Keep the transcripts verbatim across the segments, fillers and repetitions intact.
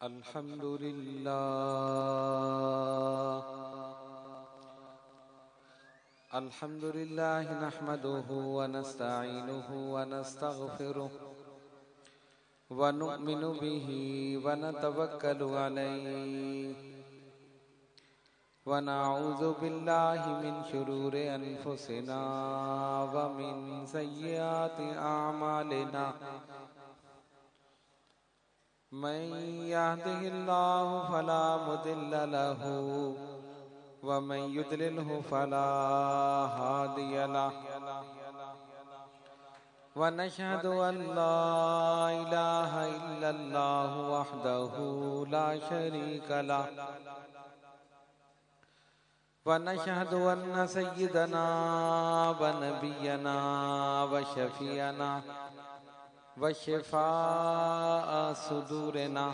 الحمد للہ الحمد للہ نحمده ونستعینه ونستغفره ونؤمن به ونتوکل علیہ ونعوذ باللہ من شرور انفسنا ومن سیئات اعمالنا من يهده الله فلا مضل له ومن يضلله فلا هادي له ونشهد أن لا إله إلا الله وحده لا شريك له ونشهد أن سيدنا ونبينا وشفيعنا وشفاء صدورنا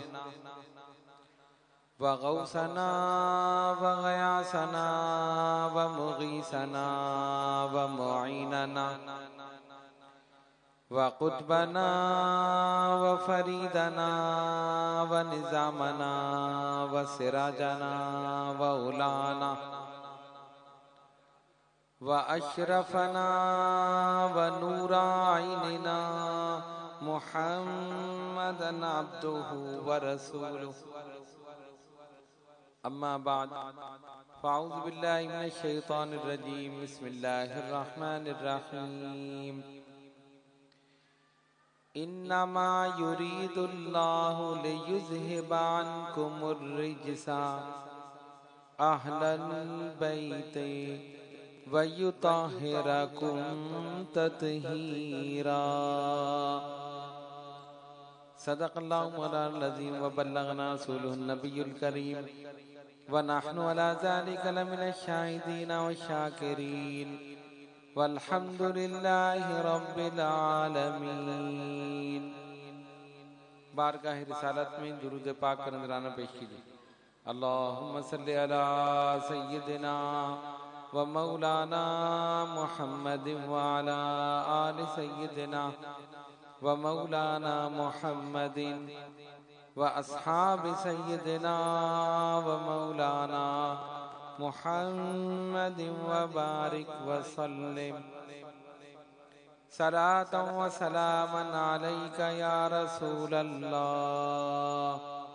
وغوثنا وغياثنا ومغيثنا ومعيننا وقطبنا وفريدنا ونظامنا وسراجنا وأولانا وأشرفنا ونور عيننا محمدا عبده ورسوله اما بعد فاعوذ باللہ من الشیطان الرجیم بسم اللہ الرحمن الرحیم انما يريد الله ليذهب عنكم الرجس اہل البیت وَيُطَهِّرَكُمْ تَطْهِيرًا صدق اللہ مولانا العظیم وبلغنا رسوله النبی الکریم ونحن على ذلك لمن الشاہدین والشاکرین والحمد للہ رب العالمین۔ بارگاہ رسالت میں درود پاک کا نذرانہ پیش کیجئے۔ اللہم صلی علی سیدنا ومولانا محمد وعلى آل سيدنا ومولانا محمد وأصحاب سيدنا ومولانا محمد وبارك وسلم صلاة وسلاما عليك يا رسول الله۔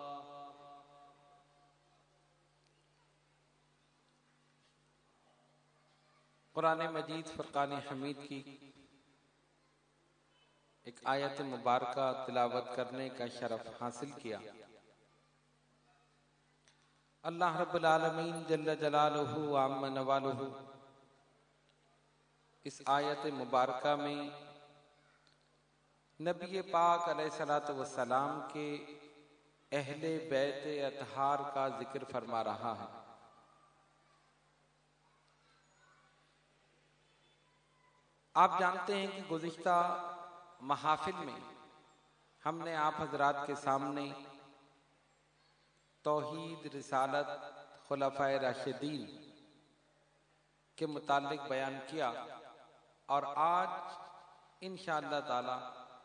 قرآن مجید فرقان حمید کی ایک آیت مبارکہ تلاوت کرنے کا شرف حاصل کیا۔ اللہ رب العالمین جل جلالہ وعم نوالہ اس آیت مبارکہ میں نبی پاک علیہ السلام کے اہل بیت اطہار کا ذکر فرما رہا ہے۔ آپ جانتے ہیں کہ گزشتہ محافل میں ہم نے آپ حضرات کے سامنے توحید، رسالت، خلفائے راشدین کے متعلق بیان کیا، اور آج انشاءاللہ تعالی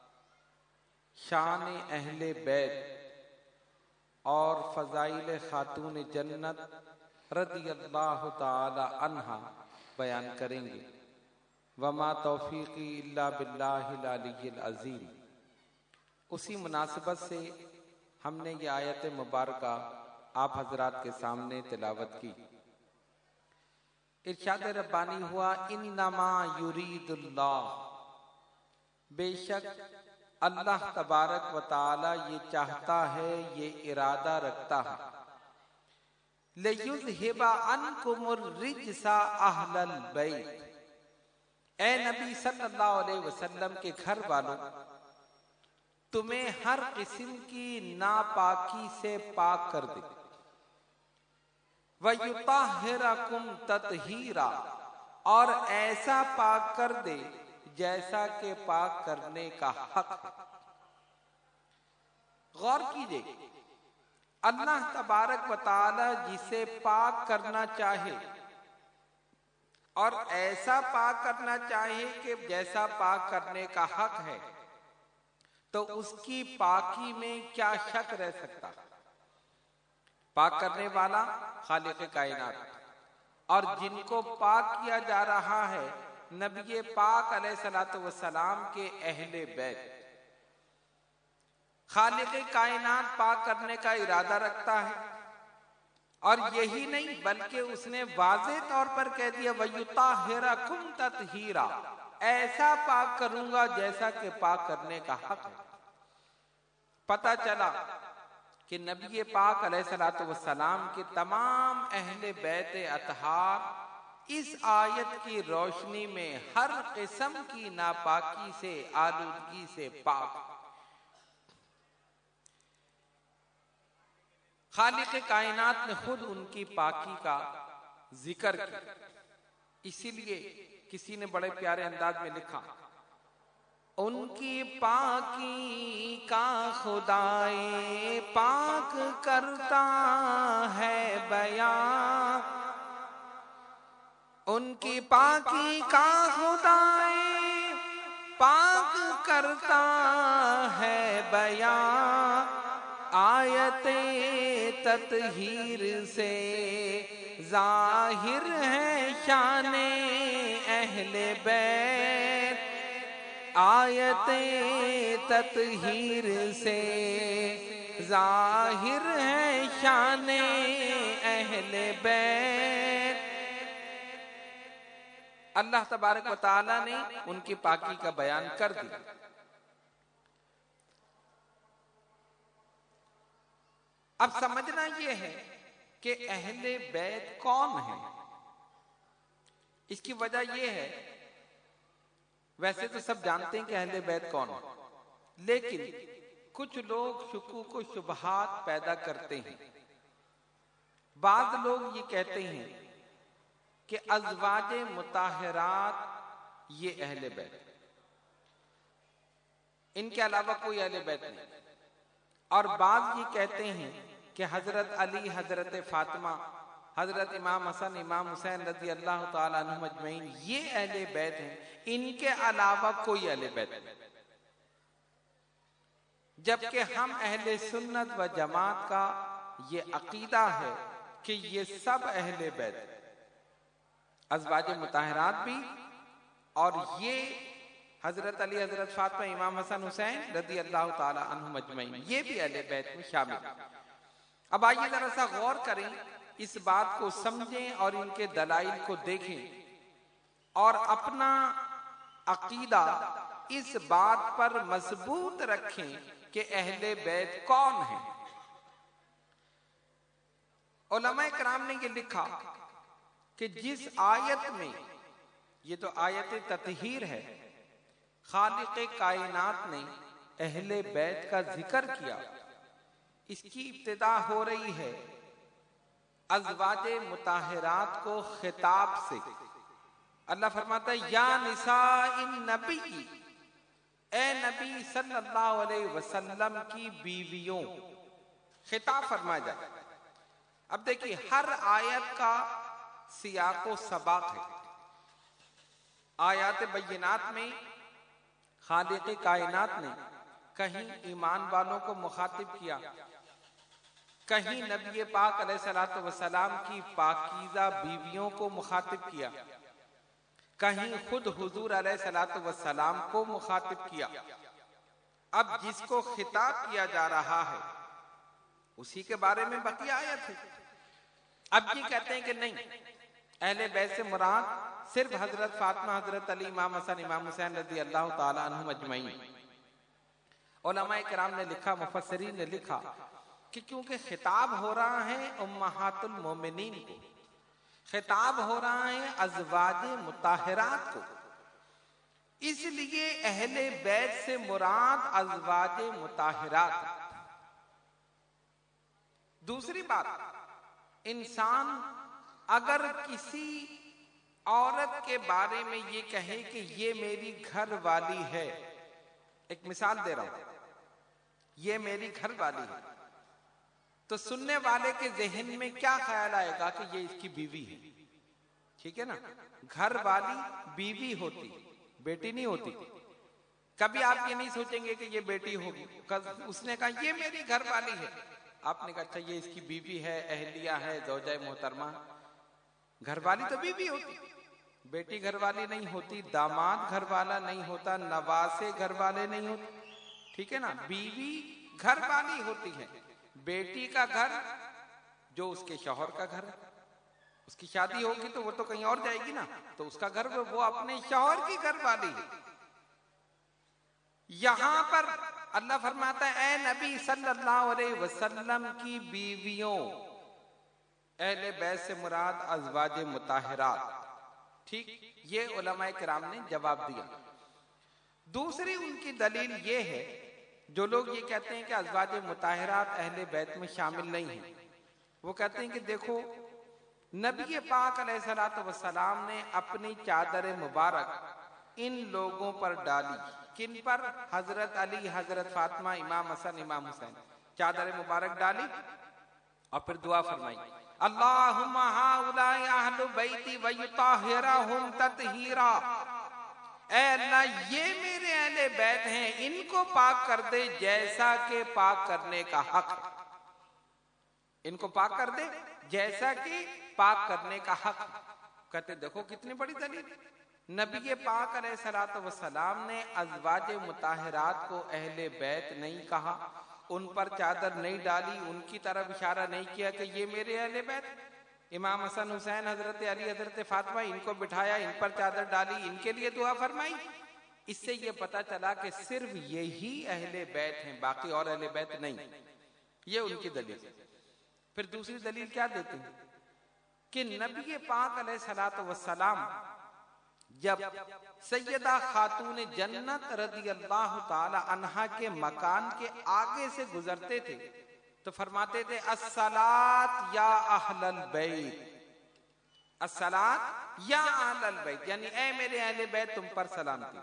شان اہل بیت اور فضائل خاتون جنت رضی اللہ تعالی عنہا بیان کریں گے۔ وما توفیقی الا باللہ العلی العظیم۔ اسی مناسبت سے ہم نے یہ آیت مبارکہ آپ حضرات کے سامنے تلاوت کی۔ ارشاد ربانی ہوا انما یرید اللہ، بے شک اللہ تبارک و تعالی یہ چاہتا ہے، یہ ارادہ رکھتا ہے، لیذہب عنکم الرجس اہل البیت، اے نبی صلی اللہ علیہ وسلم کے گھر والوں، تمہیں ہر قسم کی ناپاکی سے پاک کر دے، وَيُطَهِّرَكُمْ تَطْهِيرًا، اور ایسا پاک کر دے جیسا کہ پاک کرنے کا حق ہے۔ غور کیجئے، اللہ تبارک و تعالی جسے پاک کرنا چاہے اور ایسا پاک کرنا چاہیے کہ جیسا پاک کرنے کا حق ہے، تو اس کی پاکی میں کیا شک رہ سکتا؟ پاک کرنے والا خالق کائنات، اور جن کو پاک کیا جا رہا ہے نبی پاک علیہ الصلوۃ والسلام کے اہل بیت۔ خالق کائنات پاک کرنے کا ارادہ رکھتا ہے، اور یہی نہیں بلکہ اس نے واضح طور پر کہہ دیا وَيُطَهِّرَكُمْ تَطْهِيرًا، ایسا پاک کروں گا جیسا کہ پاک کرنے کا حق ہے۔ پتہ چلا کہ نبی پاک علیہ الصلوۃ والسلام کے تمام اہل بیت اطہار اس آیت کی روشنی میں ہر قسم کی ناپاکی سے، آلودگی سے پاک۔ خالق کائنات نے خود ان کی پاکی کا ذکر کیا، اسی لیے کسی نے بڑے پیارے انداز میں لکھا، ان کی پاکی کا خدائے پاک کرتا ہے بیان، ان کی پاکی کا خدائے پاک کرتا ہے بیان، آیت تطہیر سے ظاہر ہے شان اہل بیت، آیت تطہیر سے ظاہر ہے شان اہل بیت۔ اللہ تبارک و تعالی نے ان کی پاکی کا بیان کر دیا۔ اب سمجھنا یہ ہے کہ اہل بیت کون ہیں۔ اس کی وجہ یہ ہے، ویسے تو سب جانتے ہیں کہ اہل بیت کون ہیں، لیکن کچھ لوگ شکوک و شبہات پیدا کرتے ہیں۔ بعض لوگ یہ کہتے ہیں کہ ازواج مطہرات یہ اہل بیت، ان کے علاوہ کوئی اہل بیت نہیں، اور بعض یہ کہتے ہیں کہ حضرت علی، حضرت فاطمہ، حضرت امام حسن، امام حسین رضی اللہ تعالیٰ عنہم اجمعین یہ اہل بیت ہیں، ان کے علاوہ کوئی اہل بیت نہیں۔ جبکہ ہم اہل سنت و جماعت کا یہ عقیدہ ہے کہ یہ سب اہل بیت ہیں، ازواج مطہرات بھی، اور یہ حضرت علی، حضرت فاطمہ، امام حسن حسین رضی اللہ تعالیٰ عنہم اجمعین یہ بھی اہل بیت میں شامل ہیں۔ اب آئیے ذرا سا غور کریں، اس بات کو سمجھیں اور ان کے دلائل کو دیکھیں، اور اپنا عقیدہ اس بات پر مضبوط رکھیں کہ اہل بیت کون ہیں۔ علماء کرام نے یہ لکھا کہ جس آیت میں، یہ تو آیت تطہیر ہے، خالق کائنات نے اہل بیت کا ذکر کیا، اس کی ابتدا ہو رہی ہے ازواج مطہرات کو خطاب سے۔ اللہ فرماتا ہے یا نساء النبی، اے نبی صلی اللہ علیہ وسلم کی بیویوں، خطاب فرمایا جائے۔ اب دیکھیے ہر آیت کا سیاق و سباق ہے۔ آیات بینات میں خالق کائنات نے کہیں ایمان والوں کو مخاطب کیا، کہیں نبی پاک علیہ الصلوۃ والسلام کی پاکیزہ بیویوں کو مخاطب کیا، کہیں خود حضور علیہ الصلوۃ والسلام کو مخاطب کیا۔ اب جس کو خطاب کیا جا رہا ہے اسی کے بارے میں بقیہ آیت ہے۔ اب یہ کہتے ہیں کہ نہیں، اہل بیت سے مراد صرف حضرت فاطمہ، حضرت علی، امام حسن، امام حسین رضی اللہ تعالیٰ عنہم اجمعین۔ علماء کرام نے لکھا، مفسرین نے لکھا کہ کیونکہ خطاب ہو رہا ہے امہات المومنین کو، خطاب ہو رہا ہے ازواج مطہرات کو، اس لیے اہل بیت سے مراد ازواج مطہرات۔ دوسری بات، انسان اگر کسی عورت کے بارے میں یہ کہے کہ یہ میری گھر والی ہے، ایک مثال دے رہا ہوں، یہ میری گھر والی ہے، تو سننے والے کے ذہن میں کیا خیال آئے گا کہ یہ اس کی بیوی ہے، ٹھیک ہے نا؟ گھر والی بیوی ہوتی، بیٹی نہیں ہوتی۔ کبھی آپ یہ نہیں سوچیں گے کہ یہ بیٹی ہوگی، اس نے کہا یہ میری گھر والی ہے، آپ نے کہا اچھا یہ اس کی بیوی ہے، اہلیہ ہے، زوجہ محترمہ. گھر والی تو بیوی ہوتی، بیٹی گھر والی نہیں ہوتی، داماد گھر والا نہیں ہوتا، نواسے گھر والے نہیں ہوتے. ٹھیک ہے نا، بیوی گھر والی ہوتی ہے. بیٹی کا گھر جو اس کے شوہر کا گھر ہے، اس کی شادی ہوگی تو وہ تو کہیں اور جائے گی نا، تو اس کا گھر وہ اپنے شوہر کی گھر والی ہے. یہاں پر اللہ فرماتا ہے اے نبی صلی اللہ علیہ وسلم کی بیویوں، اہل بیت سے مراد ازواج مطہرات. ٹھیک، یہ علماء کرام نے جواب دیا. دوسری ان کی دلیل یہ ہے، جو لوگ یہ کہتے ہیں کہ ازواج مطہرات اہل بیت میں شامل نہیں ہیں، وہ کہتے ہیں کہ دیکھو نبی پاک علیہ الصلوۃ والسلام نے اپنی چادر مبارک ان لوگوں پر ڈالی. کن پر؟ حضرت علی، حضرت فاطمہ، امام حسن، امام حسین. چادر مبارک ڈالی اور پھر دعا فرمائی، اللہم ہؤلاء اہل بیتی ویطہرہم تطہیرا. اے اللہ یہ میرے اہل بیت ہیں، ان کو پاک کر دے جیسا کہ پاک کرنے کا حق ہے. ان کو پاک کر دے جیسا کہ پاک کرنے کا حق. کہتے دیکھو کتنی بڑی دلیل. نبی پاک علیہ الصلوۃ والسلام نے ازواج مطہرات کو اہل بیت نہیں کہا، ان پر چادر نہیں ڈالی، ان کی طرف اشارہ نہیں کیا کہ یہ میرے اہل بیت. امام حسن حسین، حضرت علی، حضرت فاطمہ، ان کو بٹھایا، ان پر چادر ڈالی، ان کے لیے دعا فرمائی. اس سے یہ پتا چلا کہ صرف یہی اہل بیت ہیں، باقی اور اہل بیت نہیں. یہ ان کی دلیل. پھر دوسری دلیل کیا دیتے ہیں کہ نبی پاک علیہ الصلوۃ والسلام جب سیدہ خاتون جنت رضی اللہ تعالی عنہا کے مکان کے آگے سے گزرتے تھے تو فرماتے تھے الصلاۃ یا اہل البیت، الصلاۃ یا اہل البیت، یعنی اے میرے اہل بیت تم پر سلامتی.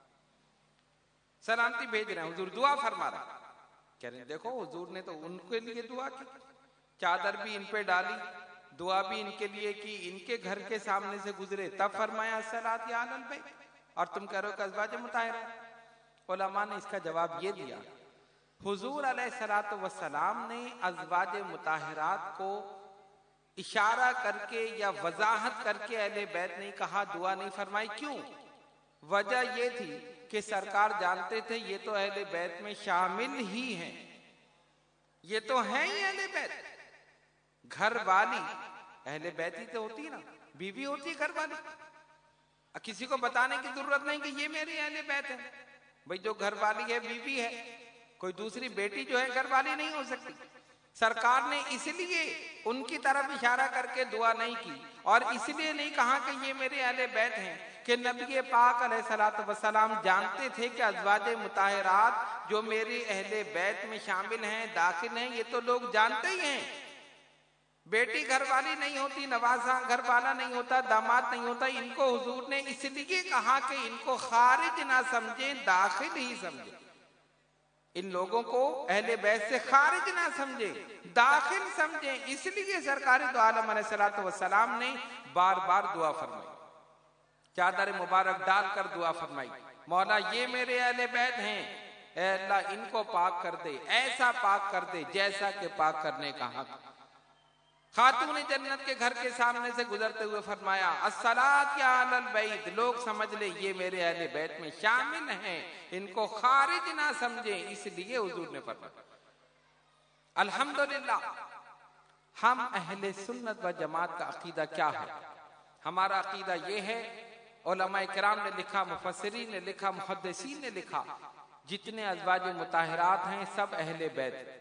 سلامتی بھیج رہے ہیں، حضور دعا فرما رہے ہیں. کہہ رہے ہیں دیکھو حضور نے تو ان کے لیے دعا کی، چادر بھی ان پہ ڈالی، دعا بھی ان کے لیے کی، ان کے گھر کے سامنے سے گزرے تب فرمایا الصلاۃ یا اہل البیت، اور تم کہہ رہے ہو کہ ازواج مطہرات. علماء نے اس کا جواب یہ دیا، حضور علیہ الصلوۃ والسلام نے ازواج مطہرات کو اشارہ کر کے یا وضاحت کر کے اہل بیت نہیں کہا، دعا نہیں فرمائی. کیوں؟ وجہ یہ تھی کہ سرکار جانتے تھے یہ تو اہل بیت میں شامل ہی ہیں، یہ تو ہیں ہی اہل بیت. گھر والی اہل بیت ہی تو ہوتی ہے نا، بیوی ہوتی ہے گھر والی. کسی کو بتانے کی ضرورت نہیں کہ یہ میری اہل بیت ہے. بھئی جو گھر والی ہے بیوی ہے، کوئی دوسری بیٹی جو ہے گھر والی نہیں ہو سکتی. سرکار نے اس لیے ان کی طرف اشارہ کر کے دعا نہیں کی، اور اس لیے نہیں کہا کہ یہ میرے اہل بیت ہیں کہ نبی پاک علیہ الصلوۃ والسلام جانتے تھے کہ ازواج مطہرات جو میرے اہل بیت میں شامل ہیں، داخل ہیں، یہ تو لوگ جانتے ہی ہیں. بیٹی گھر والی نہیں ہوتی، نوازا گھر والا نہیں ہوتا، داماد نہیں ہوتا. ان کو حضور نے اس لیے کہا کہ ان کو خارج نہ سمجھیں، داخل ہی سمجھیں. ان لوگوں کو اہل بیت سے خارج نہ سمجھیں، داخل سمجھیں. اس لیے سرکار دو عالم علیہ الصلوۃ والسلام نے بار بار دعا فرمائی، چادر مبارک ڈال کر دعا فرمائی، مولا یہ میرے اہل بیت ہیں، اے اللہ ان کو پاک کر دے، ایسا پاک کر دے جیسا کہ پاک کرنے کا حق. خاتون جنت کے گھر کے سامنے سے گزرتے ہوئے فرمایا الصلاۃ یا اہل البیت، لوگ سمجھ لیں یہ میرے اہل بیت میں شامل ہیں، ان کو خارج نہ سمجھیں. اس لیے حضور نے فرمایا. الحمدللہ ہم اہل سنت و جماعت کا عقیدہ کیا ہے؟ ہمارا عقیدہ یہ ہے، علماء کرام نے لکھا، مفسرین نے لکھا، محدثین نے لکھا، جتنے ازواج مطہرات ہیں سب اہل بیت ہیں.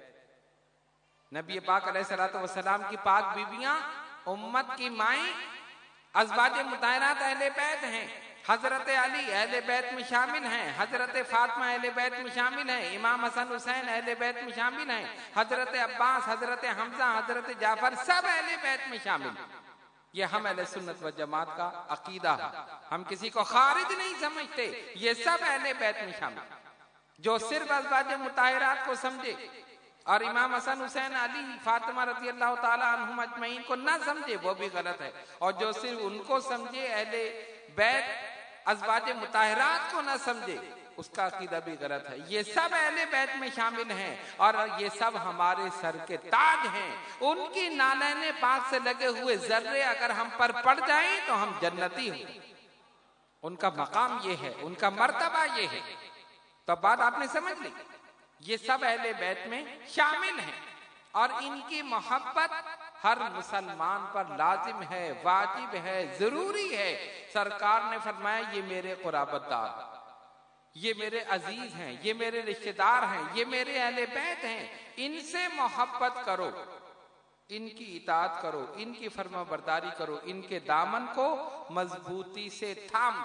نبی پاک علیہ الصلوۃ والسلام کی پاک بیویاں، امت کی مائیں، ازواج مطہرات اہل بیت ہیں. حضرت علی اہل بیت میں شامل ہیں، حضرت فاطمہ اہل بیت میں شامل ہیں، امام حسن حسین اہل بیت میں شامل ہیں، حضرت عباس، حضرت حمزہ، حضرت جعفر سب اہل بیت میں شامل ہیں. یہ ہم اہل سنت و جماعت کا عقیدہ ہے. ہم کسی کو خارج نہیں سمجھتے، یہ سب اہل بیت میں شامل ہیں. جو صرف ازواج مطہرات کو سمجھے اور امام حسن حسین علی فاطمہ رضی اللہ تعالی عنہم اجمعین کو نہ سمجھے وہ بھی غلط ہے، اور جو صرف ان کو سمجھے، اہل بیت ازواج مطہرات کو نہ سمجھے، اس کا عقیدہ بھی غلط ہے. یہ سب اہل بیت میں شامل ہیں اور یہ سب ہمارے سر کے تاج ہیں. ان کی نالین پاک سے لگے ہوئے ذرے اگر ہم پر پڑ جائیں تو ہم جنتی ہوں. ان کا مقام یہ ہے, ان کا مرتبہ یہ ہے. تو بات آپ نے سمجھ لی. یہ سب اہل بیت میں شامل ہیں اور ان کی محبت ہر مسلمان پر لازم ہے, واجب ہے, ضروری ہے. سرکار نے فرمایا یہ میرے قرابت دار, یہ میرے عزیز ہیں, یہ میرے رشتہ دار ہیں, یہ میرے اہل بیت ہیں. ان سے محبت کرو, ان کی اطاعت کرو, ان کی فرما برداری کرو, ان کے دامن کو مضبوطی سے تھام.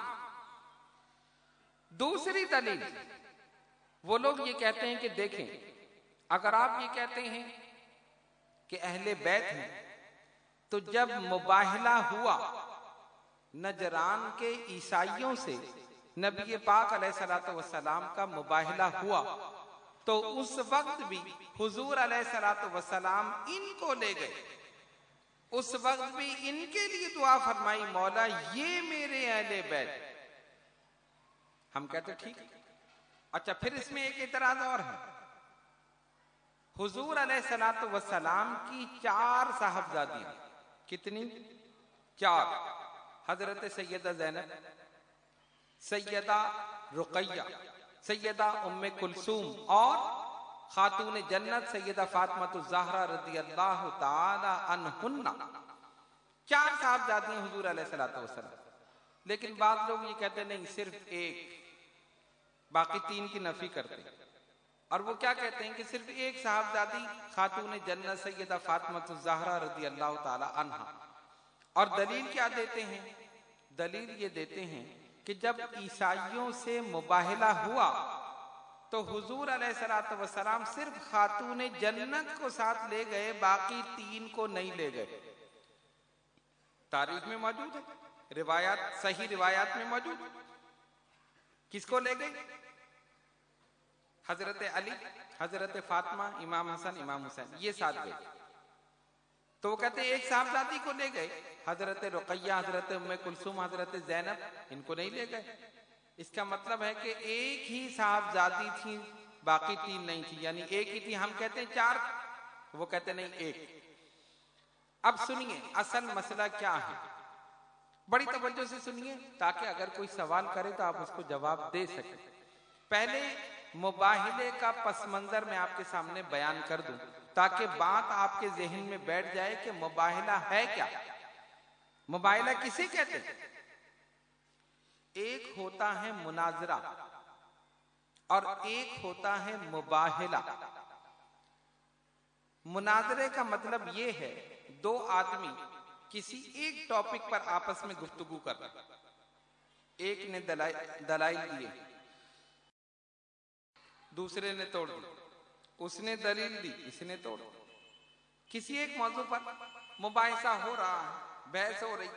دوسری دلیل, وہ لوگ یہ کہتے ہیں کہ دیکھیں اگر آپ یہ کہتے ہیں کہ اہل بیت ہیں تو جب مباہلہ ہوا نجران کے عیسائیوں سے, نبی پاک علیہ الصلوۃ والسلام کا مباہلہ ہوا تو اس وقت بھی حضور علیہ الصلوۃ والسلام ان کو لے گئے. اس وقت بھی ان کے لیے دعا فرمائی, مولا یہ میرے اہل بیت. ہم کہتے ٹھیک. اچھا پھر اس میں ایک اعتراض اور ہے. حضور علیہ الصلوۃ والسلام کی چار صاحبزادیاں, کتنی؟ چار. حضرت سیدہ زینب, سیدہ رقیہ, سیدہ ام کلثوم اور خاتون جنت سیدہ فاطمہ الزہرا رضی اللہ تعالی عنہن. چار صاحبزادیاں حضور علیہ الصلوۃ والسلام. لیکن بعض لوگ یہ کہتے نہیں صرف ایک, باقی تین کی نفی کرتے ہیں. اور وہ کیا کہتے ہیں کہ صرف ایک صاحبزادی خاتون جنت سیدہ فاطمہ الزہرا رضی اللہ تعالی عنہا. اور دلیل کیا دیتے ہیں؟ دلیل یہ دیتے ہیں کہ جب عیسائیوں سے مباہلہ ہوا تو حضور علیہ الصلوۃ والسلام صرف خاتون جنت کو ساتھ لے گئے, باقی تین کو نہیں لے گئے. تاریخ میں موجود ہے, روایات, صحیح روایات میں موجود. کس کو لے گئے؟ حضرت علی, حضرت فاطمہ, امام حسن, امام حسین, یہ ساتھ گئے. تو وہ کہتے ہیں ایک صاحبزادی کو لے گئے, حضرت رقیہ, حضرت ام کلثوم, حضرت زینب, ان کو نہیں لے گئے. اس کا مطلب ہے کہ ایک ہی صاحبزادی تھی, باقی تین نہیں تھی, یعنی ایک ہی تھی. ہم کہتے ہیں چار, وہ کہتے نہیں ایک. اب سنیے اصل مسئلہ کیا ہے, بڑی توجہ سے سنیے تاکہ اگر کوئی سوال کرے تو آپ اس کو جواب دے سکیں. پہلے مباہلے کا پس منظر میں آپ کے سامنے بیان کر دوں تاکہ بات آپ کے ذہن میں بیٹھ جائے کہ مباہلہ ہے کیا. مباہلہ کسے کہتے ہیں؟ ایک ہوتا ہے مناظرہ اور ایک ہوتا ہے مباہلہ. مناظرے کا مطلب یہ ہے دو آدمی کسی ایک ٹاپک پر آپس میں گفتگو کر رہے, ایک نے دلائل دیے, دوسرے نے توڑ دی, اس نے دلیل دی, اس نے توڑ دی. کسی ایک موضوع پر مباحثہ ہو رہا ہے, بحث ہو رہی.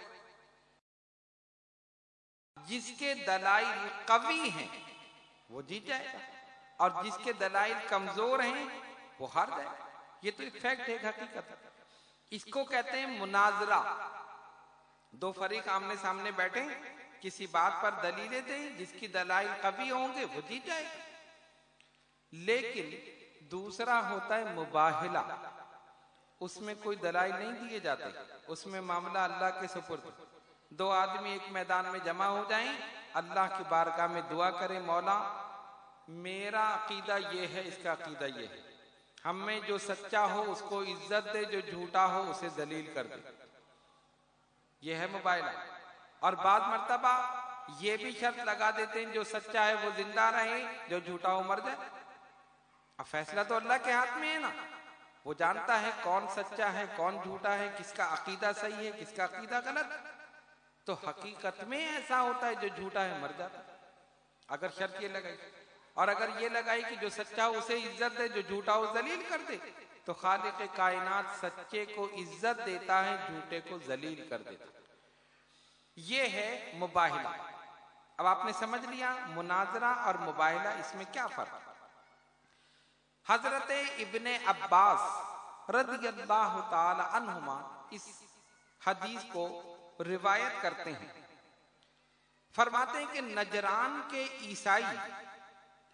جس کے دلائل قوی ہیں وہ جیت جائے گا اور جس کے دلائل کمزور ہیں وہ ہار جائے گا. یہ تو ایک فیکٹ ہے, ایک حقیقت ہے. اس کو کہتے ہیں مناظرہ. دو فریق آمنے سامنے بیٹھے, کسی بات پر دلیلیں دیں, جس کی دلائل قوی ہوں گے وہ جیت جائے گا. لیکن دوسرا ہوتا ہے مباہلہ, اس میں کوئی دلائل نہیں دیے جاتے, اس میں معاملہ اللہ کے سپرد. دو آدمی ایک میدان میں جمع ہو جائیں, اللہ کی بارگاہ میں دعا کریں, مولا میرا عقیدہ یہ ہے, اس کا عقیدہ یہ ہے, ہم میں جو سچا ہو اس کو عزت دے, جو جھوٹا ہو اسے ذلیل کر دے. یہ ہے مباہلہ. اور بعض مرتبہ یہ بھی شرط لگا دیتے ہیں جو سچا ہے وہ زندہ رہے, جو جھوٹا ہو مر جائے. اب فیصلہ تو اللہ کے ہاتھ میں ہے نا, وہ جانتا ہے کون سچا ہے کون جھوٹا ہے, کس کا عقیدہ صحیح ہے کس کا عقیدہ غلط. تو حقیقت میں ایسا ہوتا ہے جو جھوٹا ہے مر جاتا ہے, اگر شرط یہ لگائی. اور اگر یہ لگائی کہ جو سچا ہو اسے عزت دے, جو جھوٹا ہو ذلیل کر دے, تو خالق کائنات سچے کو عزت دیتا ہے, جھوٹے کو ذلیل کر دیتا ہے. یہ ہے مباہلہ. اب آپ نے سمجھ لیا مناظرہ اور مباہلہ, اس میں کیا فرق ہے. حضرت ابن عباس رضی اللہ تعالی عنہما اس حدیث کو روایت کرتے ہیں. فرماتے ہیں کہ نجران کے عیسائی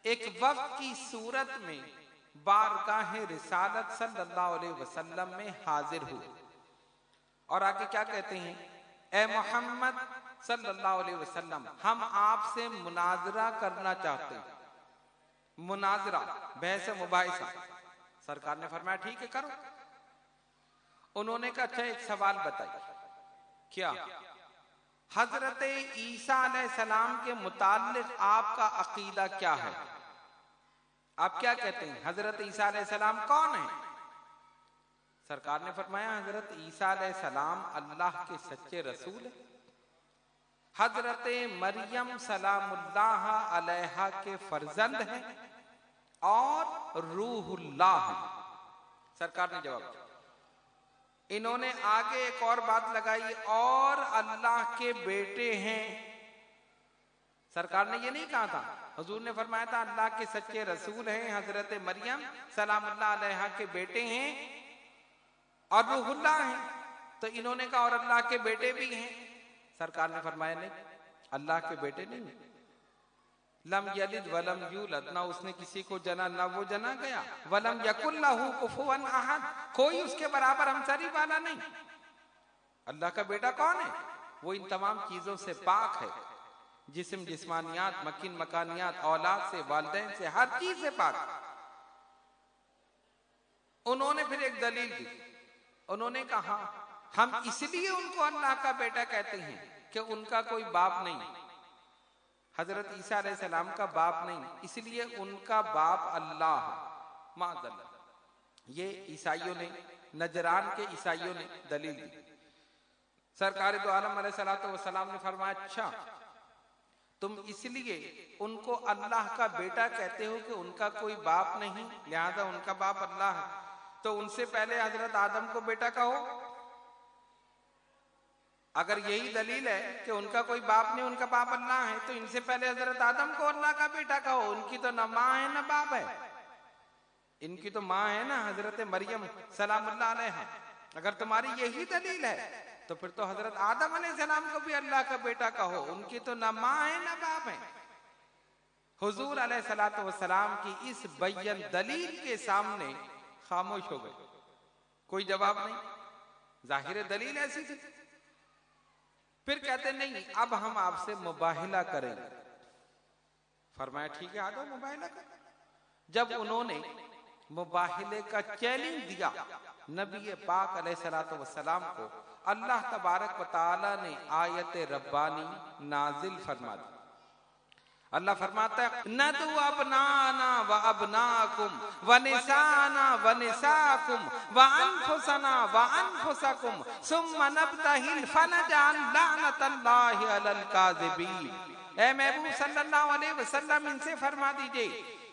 ایک وفد کی صورت میں بارگاہ رسالت صلی اللہ علیہ وسلم میں حاضر ہوئے اور آگے کیا کہتے ہیں؟ اے محمد صلی اللہ علیہ وسلم، ہم آپ سے مناظرہ کرنا چاہتے ہیں۔ مناظرہ، بحث مباحثہ۔ سرکار نے فرمایا ٹھیک ہے کرو۔ انہوں نے کہا اچھا ایک سوال بتائیے، کیا حضرت عیسیٰ علیہ السلام کے متعلق آپ کا عقیدہ کیا ہے؟ آپ کیا کہتے ہیں؟ حضرت عیسیٰ علیہ السلام کون ہیں؟ سرکار نے فرمایا حضرت عیسیٰ علیہ السلام اللہ کے سچے رسول ہیں، حضرت مریم سلام اللہ علیہا کے فرزند ہیں اور روح اللہ ہیں۔ سرکار نے جواب دیا۔ انہوں نے آگے ایک اور بات لگائی، اور اللہ کے بیٹے ہیں۔ سرکار نے یہ نہیں کہا تھا، حضور نے فرمایا تھا اللہ کے سچے رسول ہیں، حضرت مریم سلام اللہ علیہا کے بیٹے ہیں اور روح اللہ ہیں۔ تو انہوں نے کہا اور اللہ کے بیٹے بھی ہیں۔ سرکار نے فرمایا نہیں، اللہ کے بیٹے نہیں ہیں۔ لم یلد ولم یولد، نہ اس نے کسی کو جنا نہ وہ جنا گیا۔ ولم یکن لہ کفوا احد، کوئی اس کے برابر ہمسری والا نہیں۔ اللہ کا بیٹا کون ہے؟ وہ ان تمام چیزوں سے پاک ہے، جسم جسمانیات، مکین مکانیات، اولاد سے، والدین سے، ہر چیز سے پاک۔ انہوں نے پھر ایک دلیل دی، انہوں نے کہا ہم اس لیے ان کو اللہ کا بیٹا کہتے ہیں کہ ان کا کوئی باپ نہیں، حضرت عیسیٰ علیہ السلام کا باپ نہیں، اس لیے ان کا باپ اللہ ہے، معاذ اللہ۔ یہ عیسائیوں نے، نجران کے عیسائیوں نے دلیل دی۔ سرکار دو عالم علیہ الصلوۃ والسلام نے فرمایا اچھا تم اس لیے ان کو اللہ کا بیٹا کہتے ہو کہ ان کا کوئی باپ نہیں، لہذا ان کا باپ اللہ ہے، تو ان سے پہلے حضرت آدم کو بیٹا کہو۔ اگر یہی دلیل ہے کہ ان کا کوئی باپ نہیں، ان کا باپ اللہ ہے، تو ان سے پہلے حضرت آدم کو اللہ کا بیٹا کہو۔ ان کی تو نہ ماں ہے نہ باپ ہے، ان کی تو ماں ہے نا حضرت مریم سلام اللہ علیہا۔ اگر تمہاری یہی دلیل ہے تو پھر تو حضرت آدم علیہ السلام کو بھی اللہ کا بیٹا کہو، ان کی تو نہ ماں ہے نہ باپ ہے۔ حضور علیہ الصلوۃ والسلام کی اس بین دلیل کے سامنے خاموش ہو گئے، کوئی جواب نہیں، ظاہر دلیل ایسی تھی۔ پھر کہتے نہیں اب ہم آپ سے مباہلہ کریں گے۔ فرمایا ٹھیک ہے آ جاؤ مباہلہ کریں۔ جب انہوں نے مباہلے کا چیلنج دیا نبی پاک علیہ الصلوۃ والسلام کو، اللہ تبارک و تعالی نے آیت ربانی نازل فرما دی۔ اللہ فرماتا ہے ندعو ابنانا و ابناکم و نسانا و نساکم و انفسنا و انفسکم ثم نبتہل فنجعل لعنت اللہ علی الکاذبین۔ اے محبوب صلی اللہ علیہ وسلم ان سے فرما دیجئے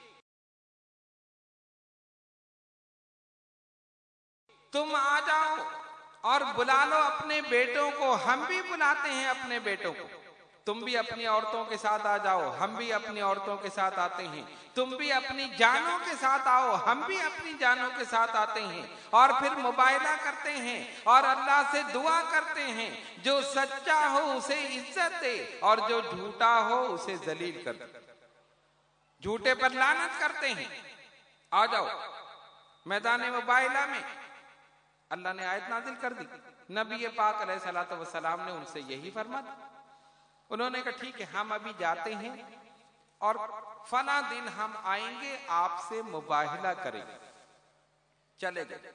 تم آ جاؤ اور بلا لو اپنے بیٹوں کو، ہم بھی بلاتے ہیں اپنے بیٹوں کو، تم بھی اپنی عورتوں کے ساتھ آ جاؤ، ہم بھی اپنی عورتوں کے ساتھ آتے ہیں، تم بھی اپنی جانوں کے ساتھ آؤ، ہم بھی اپنی جانوں کے ساتھ آتے ہیں، اور پھر مباہلہ کرتے ہیں اور اللہ سے دعا کرتے ہیں جو سچا ہو اسے عزت دے اور جو جھوٹا ہو اسے ذلیل کر دے، جھوٹے پر لعنت کرتے ہیں۔ آ جاؤ میدان مباہلہ میں۔ اللہ نے آیت نازل کر دی، نبی پاک علیہ الصلوۃ والسلام نے ان سے یہی فرمایا۔ انہوں نے کہا ٹھیک ہے ہم ابھی جاتے ہیں اور فلاں دن ہم آئیں گے آپ سے مباہلہ کریں گے۔ چلے گئے،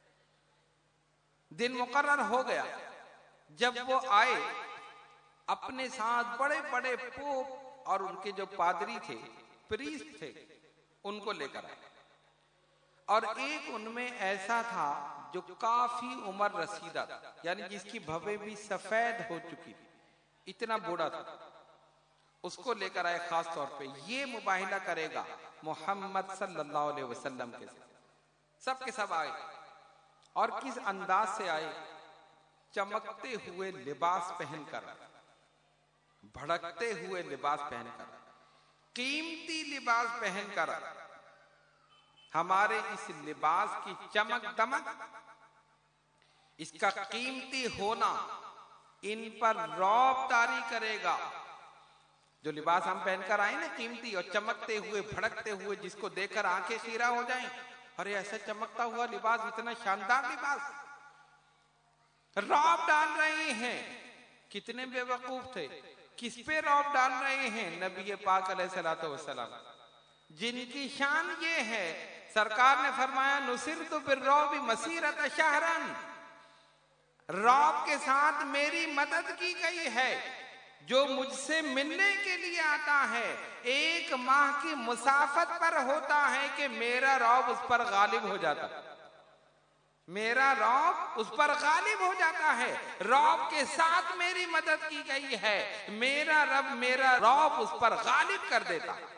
دن مقرر ہو گیا۔ جب وہ آئے اپنے ساتھ بڑے بڑے پوپ اور ان کے جو پادری تھے، پریسٹ تھے، ان کو لے کر آئے، اور ایک ان میں ایسا تھا جو کافی عمر رسیدہ تھا، یعنی جس کی بھویں بھی سفید ہو چکی تھی، اتنا بوڑھا تھا، اس کو لے کر آئے خاص طور پہ، یہ مباہلہ کرے گا محمد صلی اللہ علیہ وسلم کے ساتھ۔ سب کے سب آئے، اور کس انداز سے آئے؟ چمکتے ہوئے لباس پہن کر، بھڑکتے ہوئے لباس پہن کر، قیمتی لباس پہن کر۔ ہمارے اس لباس کی چمک دمک، اس کا قیمتی ہونا ان پر رعب طاری کرے گا۔ جو لباس ہم پہن کر آئے نا قیمتی اور چمکتے ہوئے بھڑکتے ہوئے، جس کو دیکھ کر آنکھیں خیرہ ہو جائیں، ارے ایسا چمکتا ہوا لباس، اتنا شاندار لباس، رعب ڈال رہے ہیں۔ کتنے بے وقوف تھے، کس پہ رعب ڈال رہے ہیں؟ نبی پاک علیہ الصلوۃ والسلام، جن کی شان یہ ہے، سرکار نے فرمایا نصرت بالرعب مسیرۃ شہرا، رعب کے ساتھ میری مدد کی گئی ہے۔ جو مجھ سے ملنے کے لیے آتا ہے ایک ماہ کی مسافت پر ہوتا ہے کہ میرا رعب اس پر غالب ہو جاتا ہے، میرا رعب اس پر غالب ہو جاتا ہے، رعب کے ساتھ میری مدد کی گئی ہے، میرا رب میرا رعب اس پر غالب کر دیتا ہے۔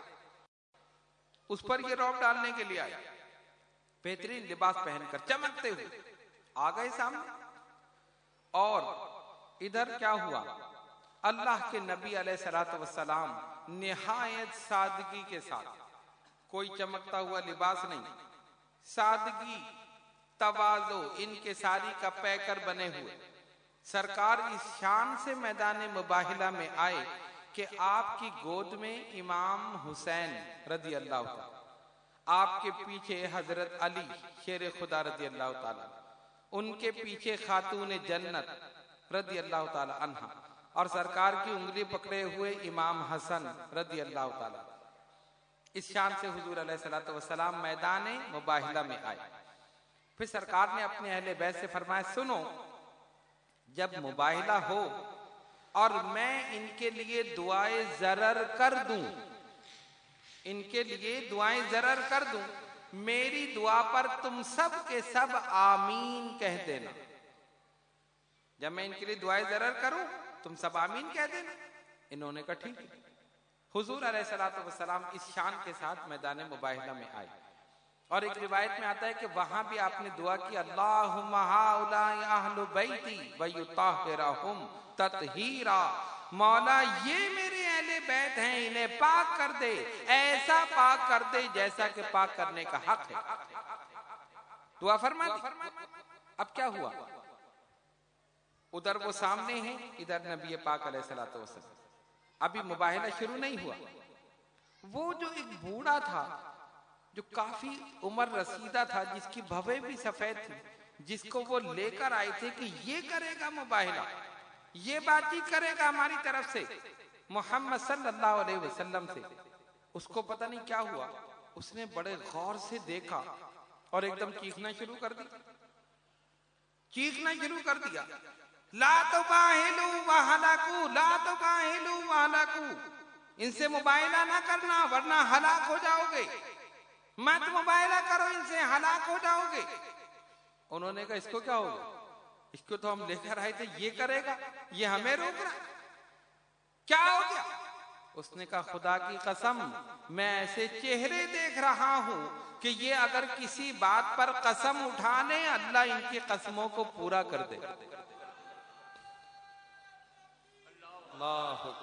اس پر یہ رعب ڈالنے کے لیے آیا، بہترین لباس پہن کر چمکتے ہوئے آ گئے سامنے۔ اور ادھر کیا ہوا؟ اللہ کے نبی علیہ الصلوۃ والسلام نہایت سادگی کے ساتھ، کوئی چمکتا ہوا لباس نہیں، سادگی، تواضع، انکساری کا پیکر بنے ہوئے سرکار اس شان سے میدان مباہلہ میں آئے کہ آپ کی گود میں امام حسین رضی اللہ تعالی، آپ کے پیچھے حضرت علی شیر خدا رضی اللہ تعالی، ان کے پیچھے خاتون جنت رضی اللہ تعالی عنہا، اور سرکار کی انگلی پکڑے ہوئے امام حسن رضی اللہ تعالی۔ اس شان سے حضور علیہ الصلوۃ والسلام میدان مباہلہ میں آئے۔ پھر سرکار نے اپنے اہل بیت سے فرمایا سنو، جب مباہلہ ہو اور میں ان کے لیے دعائے ضرر کر دوں، ان کے لیے دعائیں ضرر کر دوں، میری دعا پر تم سب کے سب آمین کہہ دینا۔ جب میں ان کے لیے دعائیں ضرر کروں تم سب آمین کہہ دینا۔ انہوں نے کہا ٹھیک ہے۔ حضور علیہ الصلوۃ والسلام اس شان کے ساتھ میدان مباہلہ میں آئے، اور ایک روایت میں آتا ہے کہ وہاں بھی آپ نے دعا کی اللہم ہؤلاء اہل بیتی ویطہرہم تطہیرا، مولا یہ میرے اہل بیت ہیں، انہیں پاک کر دے، ایسا پاک کر دے جیسا کہ پاک کرنے کا حق ہے۔ دعا فرما دی۔ اب کیا ہوا؟ ادھر وہ سامنے ہیں، ادھر نبی پاک علیہ الصلوۃ والسلام۔ ابھی مباہلہ شروع نہیں ہوا۔ وہ جو ایک بوڑھا تھا جو کافی عمر رسیدہ تھا، جس کی بھویں بھی سفید تھی، جس کو وہ لے کر آئے تھے کہ یہ کرے گا مباہلہ، یہ بات چیت کرے گا ہماری طرف سے محمد صلی اللہ علیہ وسلم سے، اس کو پتہ نہیں کیا ہوا، اس نے بڑے غور سے دیکھا اور ایک دم چیخنا شروع کر دیا، چیخنا شروع کر دیا، لا تباہلوا وہلکوا، لا تباہلوا وہلکوا، ان سے مباہلہ نہ کرنا ورنہ ہلاک ہو جاؤ گے، مت مباہلہ کرو ان سے، ہلاک ہو جاؤ گے۔ انہوں نے کہا اس کو کیا ہوگا، اس کو تو ہم لے کر آئے تھے، یہ کرے گا، یہ ہمیں روک رہا، کیا ہو گیا؟ اس نے کہا خدا کی قسم میں ایسے چہرے دیکھ رہا ہوں کہ یہ اگر کسی بات پر قسم اٹھا لیں اللہ ان کی قسموں کو پورا کر دے۔ اللہ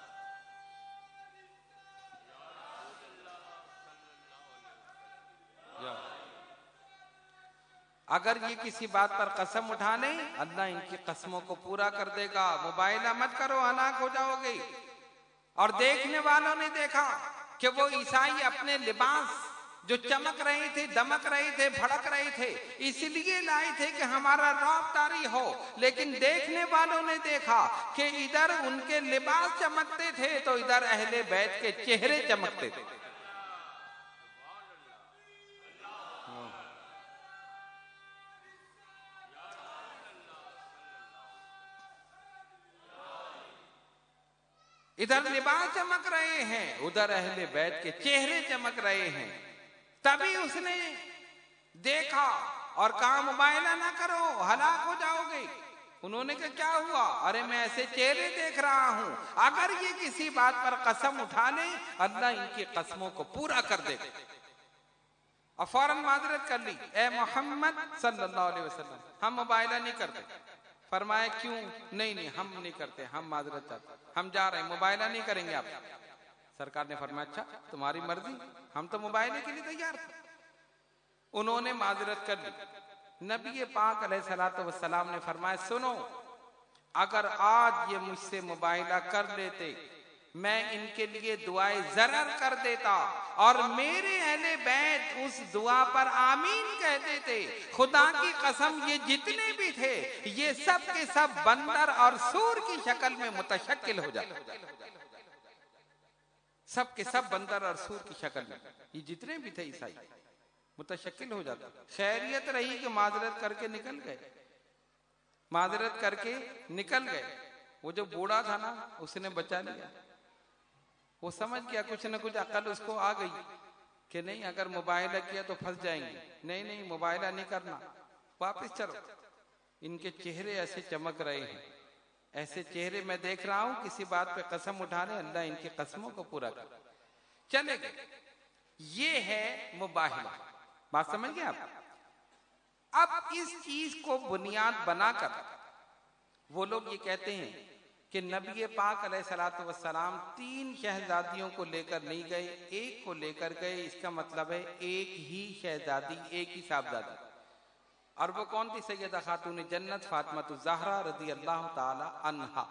اگر یہ کسی بات پر قسم اٹھا لیں اللہ ان کی قسموں کو پورا کر دے گا، مباہلہ مت کرو ہلاک ہو جاؤ گے۔ اور دیکھنے والوں نے دیکھا کہ وہ عیسائی اپنے لباس جو چمک رہے تھے، دمک رہے تھے، بھڑک رہے تھے، اس لیے لائے تھے کہ ہمارا رعب طاری ہو، لیکن دیکھنے والوں نے دیکھا کہ ادھر ان کے لباس چمکتے تھے تو ادھر اہل بیت کے چہرے چمکتے تھے۔ ادھر لباس چمک رہے ہیں، ادھر اہل بیت کے چہرے چمک رہے ہیں۔ تبھی اس نے دیکھا اور کہا مباہلہ نہ کرو ہلاک ہو جاؤ گے۔ انہوں نے کہا کیا ہوا؟ ارے میں ایسے چہرے دیکھ رہا ہوں، اگر یہ کسی بات پر قسم اٹھا لیں اللہ ان کی قسموں کو پورا کر دے گا۔ اور فوراً معذرت کر لی، اے محمد صلی اللہ علیہ وسلم ہم مباہلہ نہیں کرتے۔ فرمایا کیوں؟ نہیں نہیں ہم نہیں کرتے، ہم معذرت چاہتے، ہم جا رہے ہیں، مباہلہ نہیں کریں گے آپ۔ سرکار نے فرمایا اچھا تمہاری مرضی، ہم تو مباہلے کے لیے تیار تھے۔ انہوں نے معذرت کر لی۔ نبی پاک علیہ الصلوۃ والسلام نے فرمایا سنو، اگر آج یہ مجھ سے مباہلہ کر لیتے میں ان کے لیے دعائے ضرر کر دیتا اور میرے اہل بیت اس دعا پر آمین کہتے تھے۔ خدا کی قسم یہ جتنے بھی تھے یہ سب کے سب بندر اور سور کی شکل میں متشکل ہو جاتے، سب کے سب بندر اور سور کی شکل میں، یہ جتنے بھی تھے عیسائی متشکل ہو جاتا۔ خیریت رہی کہ معذرت کر کے نکل گئے، معذرت کر کے نکل گئے۔ وہ جو بوڑھا تھا نا اس نے بچا لیا، وہ سمجھ گیا کچھ نہ کچھ عقل اس کو آ گئی کہ نہیں اگر مباہلہ کیا تو پھنس جائیں گے، نہیں نہیں مباہلہ نہیں کرنا، واپس چلو۔ ان کے چہرے ایسے چمک رہے ہیں، ایسے چہرے میں دیکھ رہا ہوں کسی بات پہ قسم اٹھا رہے، اللہ ان کی قسموں کو پورا کر، چلے گئے۔ یہ ہے مباہلہ، بات سمجھ گئے آپ؟ اب اس چیز کو بنیاد بنا کر وہ لوگ یہ کہتے ہیں کہ نبی پاک علیہ الصلوۃ والسلام تین شہزادیوں کو لے کر نہیں گئے، ایک کو لے کر گئے، اس کا مطلب ہے ایک ہی شہزادی، ایک ہی صاحبزادی، اور وہ کون تھی؟ سیدہ خاتون جنت فاطمہ الزہرا رضی اللہ تعالی عنہا۔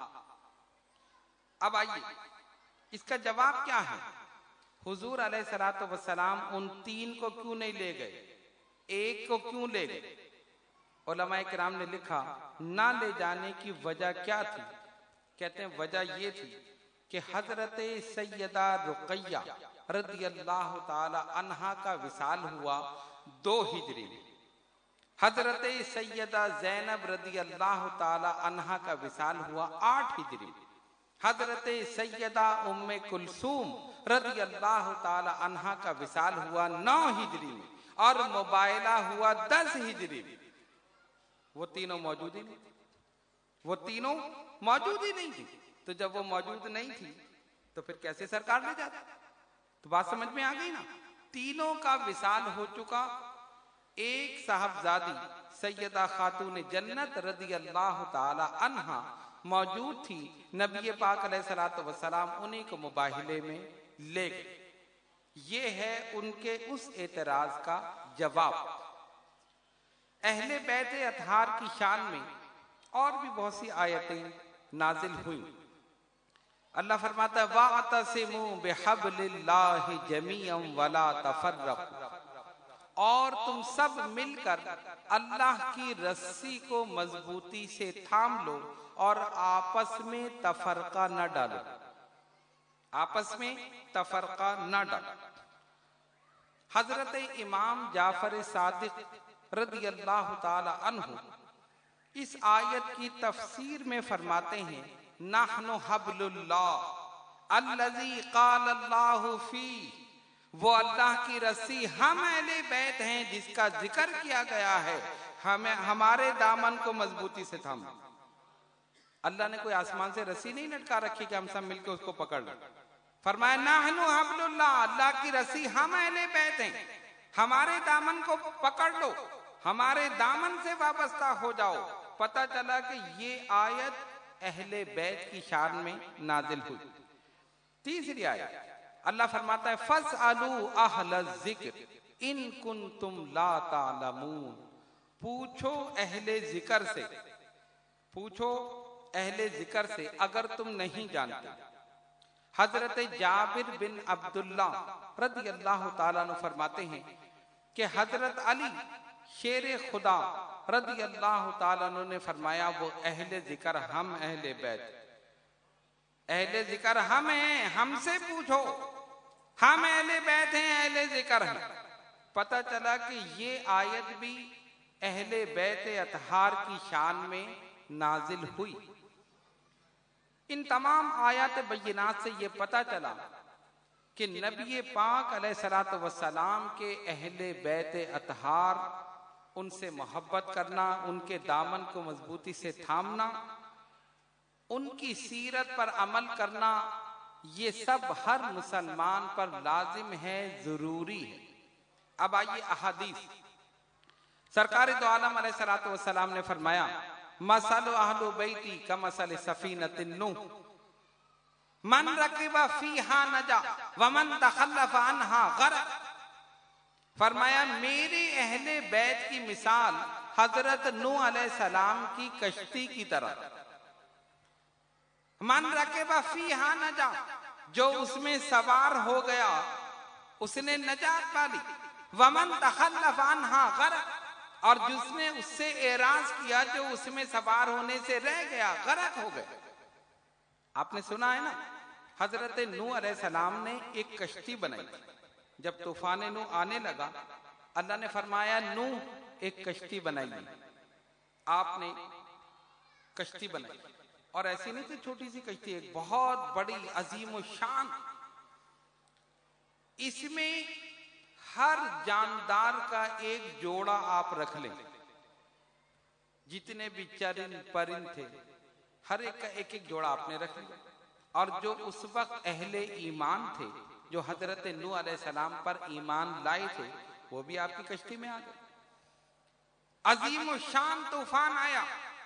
اب آئیے اس کا جواب کیا ہے؟ حضور علیہ الصلوۃ والسلام ان تین کو کیوں نہیں لے گئے، ایک کو کیوں لے گئے؟ علماء کرام نے لکھا نہ لے جانے کی وجہ کیا تھی؟ کہتے ہیں وجہ یہ تھی کہ حضرت سیدہ رقیہ رضی اللہ تعالی عنہا کا وصال ہوا دو ہجری میں، حضرت سیدہ زینب رضی اللہ تعالی عنہا کا وصال ہوا آٹھ ہجری میں، حضرت سیدہ ام کلثوم رضی اللہ تعالی عنہا کا وصال ہوا نو ہجری میں، اور مباہلہ ہوا دس ہجری میں۔ وہ تینوں موجود ہی نہیں تھی، وہ تینوں موجود ہی نہیں تھی، تو جب وہ موجود نہیں تھی تو پھر کیسے سرکار لے جاتا؟ تو بات سمجھ میں آ گئی نا؟ تینوں کا وصال ہو چکا، ایک صاحبزادی سیدہ خاتون جنت رضی اللہ تعالی عنہا موجود تھی، نبی پاک علیہ الصلوۃ والسلام انہی کو مباہلے میں لے گئے۔ یہ ہے ان کے اس اعتراض کا جواب۔ اہل بیت اطہار کی شان میں اور بھی بہت سی آیتیں نازل ہوئیں۔ اللہ فرماتا ہے وَاعْتَصِمُوا بِحَبْلِ اللَّهِ جَمِيعًا وَلَا تَفَرَّقُوا، اور تم سب مل کر اللہ کی رسی کو مضبوطی سے تھام لو اور آپس میں تفرقہ نہ ڈالو، آپس میں تفرقہ نہ ڈالو۔ حضرت امام جعفر صادق رضی اللہ تعالی عنہ اس آیت کی تفسیر میں فرماتے ہیں نحن حبل اللہ الذی قال اللہ فی، وہ اللہ کی رسی ہم اہل بیت ہیں جس کا ذکر کیا گیا ہے، ہمیں ہمارے دامن کو مضبوطی سے تھام۔ اللہ نے کوئی آسمان سے رسی نہیں لٹکا رکھی کہ ہم سب مل کے اس کو پکڑ لیں، فرمایا نحن حبل اللہ، اللہ کی رسی ہم اہل بیت ہیں، ہمارے دامن کو پکڑ لو، ہمارے دامن سے وابستہ ہو جاؤ۔ پتہ چلا کہ یہ آیت اہل بیت کی شان میں نازل ہوئی۔ تیسری آیت اللہ فرماتا ہے فَاسْأَلُوا أَهْلَ الذِّكْرِ إِن كُنتُمْ لَا تَعْلَمُونَ، پوچھو اہل ذکر سے، پوچھو اہل ذکر سے اگر تم نہیں جانتے۔ حضرت جابر بن عبداللہ رضی اللہ تعالیٰ عنہ فرماتے ہیں کہ حضرت علی شیر خدا رضی اللہ تعالیٰ عنہ نے فرمایا وہ اہل ذکر ہم اہل بیت، اہل ذکر ہم ہیں، ہم سے پوچھو، ہم اہل بیت ہیں، اہل ذکر ہیں۔ پتہ چلا کہ یہ آیت بھی اہل بیت اطہار کی شان میں نازل ہوئی۔ ان تمام آیات بینات سے یہ پتہ چلا کہ نبی پاک علیہ الصلوۃ والسلام کے اہل بیت اطہار، ان سے محبت کرنا، ان کے دامن کو مضبوطی سے تھامنا، ان کی سیرت پر عمل کرنا، یہ سب ہر مسلمان پر لازم ہے، ضروری ہے۔ اب آئیے احادیث۔ سرکار دو عالم علیہ الصلوۃ والسلام نے فرمایا مثل اہل بیتی کمثل سفینۃ نوح من رکب فیہا نجا ومن تخلف عنہا غرق۔ فرمایا میرے اہل بیت کی مثال حضرت نوح علیہ السلام کی کشتی کی طرح، من رکب فیہا نجا، جو اس میں سوار ہو گیا اس نے نجات پا لی، ومن تخلف عنہا غرق، اور جس نے اس سے اعراض کیا جو اس میں سوار ہونے سے رہ گیا غرق ہو گیا۔ آپ نے سنا ہے نا، حضرت نوح علیہ السلام نے ایک کشتی بنائی، جب طوفان نوح آنے لگا اللہ نے فرمایا نوح ایک کشتی بنائیے، آپ نے کشتی بنائی، اور ایسی نہیں تھی چھوٹی سی کشتی، ایک بہت بڑی عظیم الشان، اس میں ہر جاندار کا ایک جوڑا آپ رکھ لیں، جتنے بھی چرند پرند تھے ہر ایک کا ایک ایک جوڑا آپ نے رکھ لیا، اور جو اس وقت اہل ایمان تھے جو حضرت نوح علیہ السلام پر ایمان لائے تھے وہ بھی آپ کی کشتی میں آ گئے۔ عظیم الشان طوفان آیا،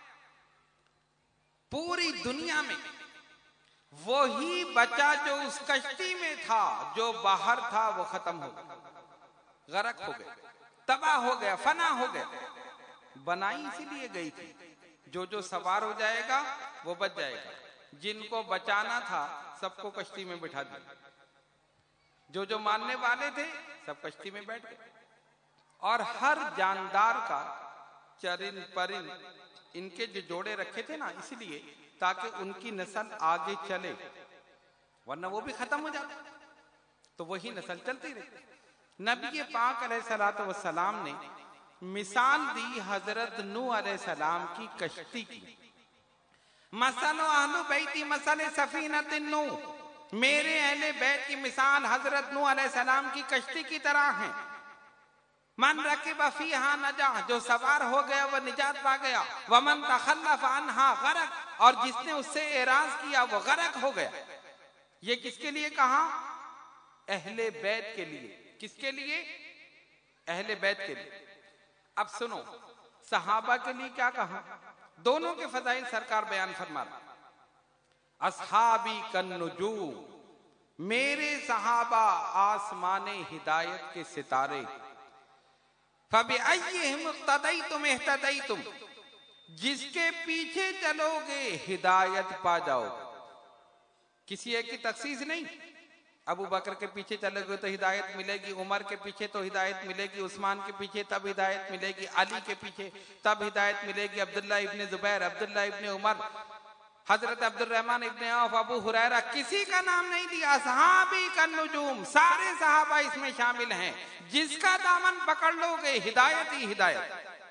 پوری دنیا میں وہی بچا جو اس کشتی میں تھا، جو باہر تھا وہ ختم ہو گیا، غرق ہو گیا، تباہ ہو گیا، فنا ہو گیا۔ بنائی اسی لیے گئی تھی جو جو سوار ہو جائے گا وہ بچ جائے گا، جن کو بچانا تھا سب کو کشتی میں بٹھا دیا، جو جو ماننے والے تھے سب کشتی میں بیٹھ گئے، اور ہر جاندار کا چرند پرند ان کے جو جوڑے رکھے تھے نا اس لیے تاکہ ان کی نسل آگے چلے، ورنہ وہ بھی ختم ہو جاتا، تو وہی نسل چلتی رہتی۔ نبی پاک علیہ الصلوۃ والسلام نے مثال دی حضرت نوح علیہ السلام کی کشتی کی، مثل اہل بیتی مثل سفینۃ نوح، میرے اہل بیت کی مثال حضرت نوح علیہ السلام کی کشتی کی طرح ہے، من رکب فیہا نجا، جو سوار ہو گیا وہ نجات پا گیا، ومن تخلف عنہا غرق، اور جس نے اس سے اعراض کیا وہ غرق ہو گیا۔ یہ کس کے لیے کہا؟ اہل بیت کے لیے۔ کس کے لیے؟ اہل بیت کے لیے۔ اب سنو صحابہ کے لیے کیا کہا، دونوں کے فضائل سرکار بیان فرما رہا، اصحابی کالنجوم، میرے صحابہ آسمان ہدایت کے ستارے، فَبِأَيِّهِمْ اقْتَدَيْتُمْ اهْتَدَيْتُمْ، جس کے پیچھے چلو گے ہدایت پا جاؤ۔ کسی ایک کی تخصیص نہیں، ابو بکر کے پیچھے چلے گے تو ہدایت ملے گی، عمر کے پیچھے تو ہدایت ملے گی، عثمان کے پیچھے تب ہدایت ملے گی، علی کے پیچھے تب ہدایت ملے گی، عبداللہ ابن زبیر، عبداللہ ابن عمر، حضرت عبد الرحمن ابن عوف، ابو ہریرہ، کسی کا نام نہیں دیا، اصحابی کالنجوم، سارے صحابہ اس میں شامل ہیں، جس کا دامن پکڑ لو گے ہدایت ہی ہدایت۔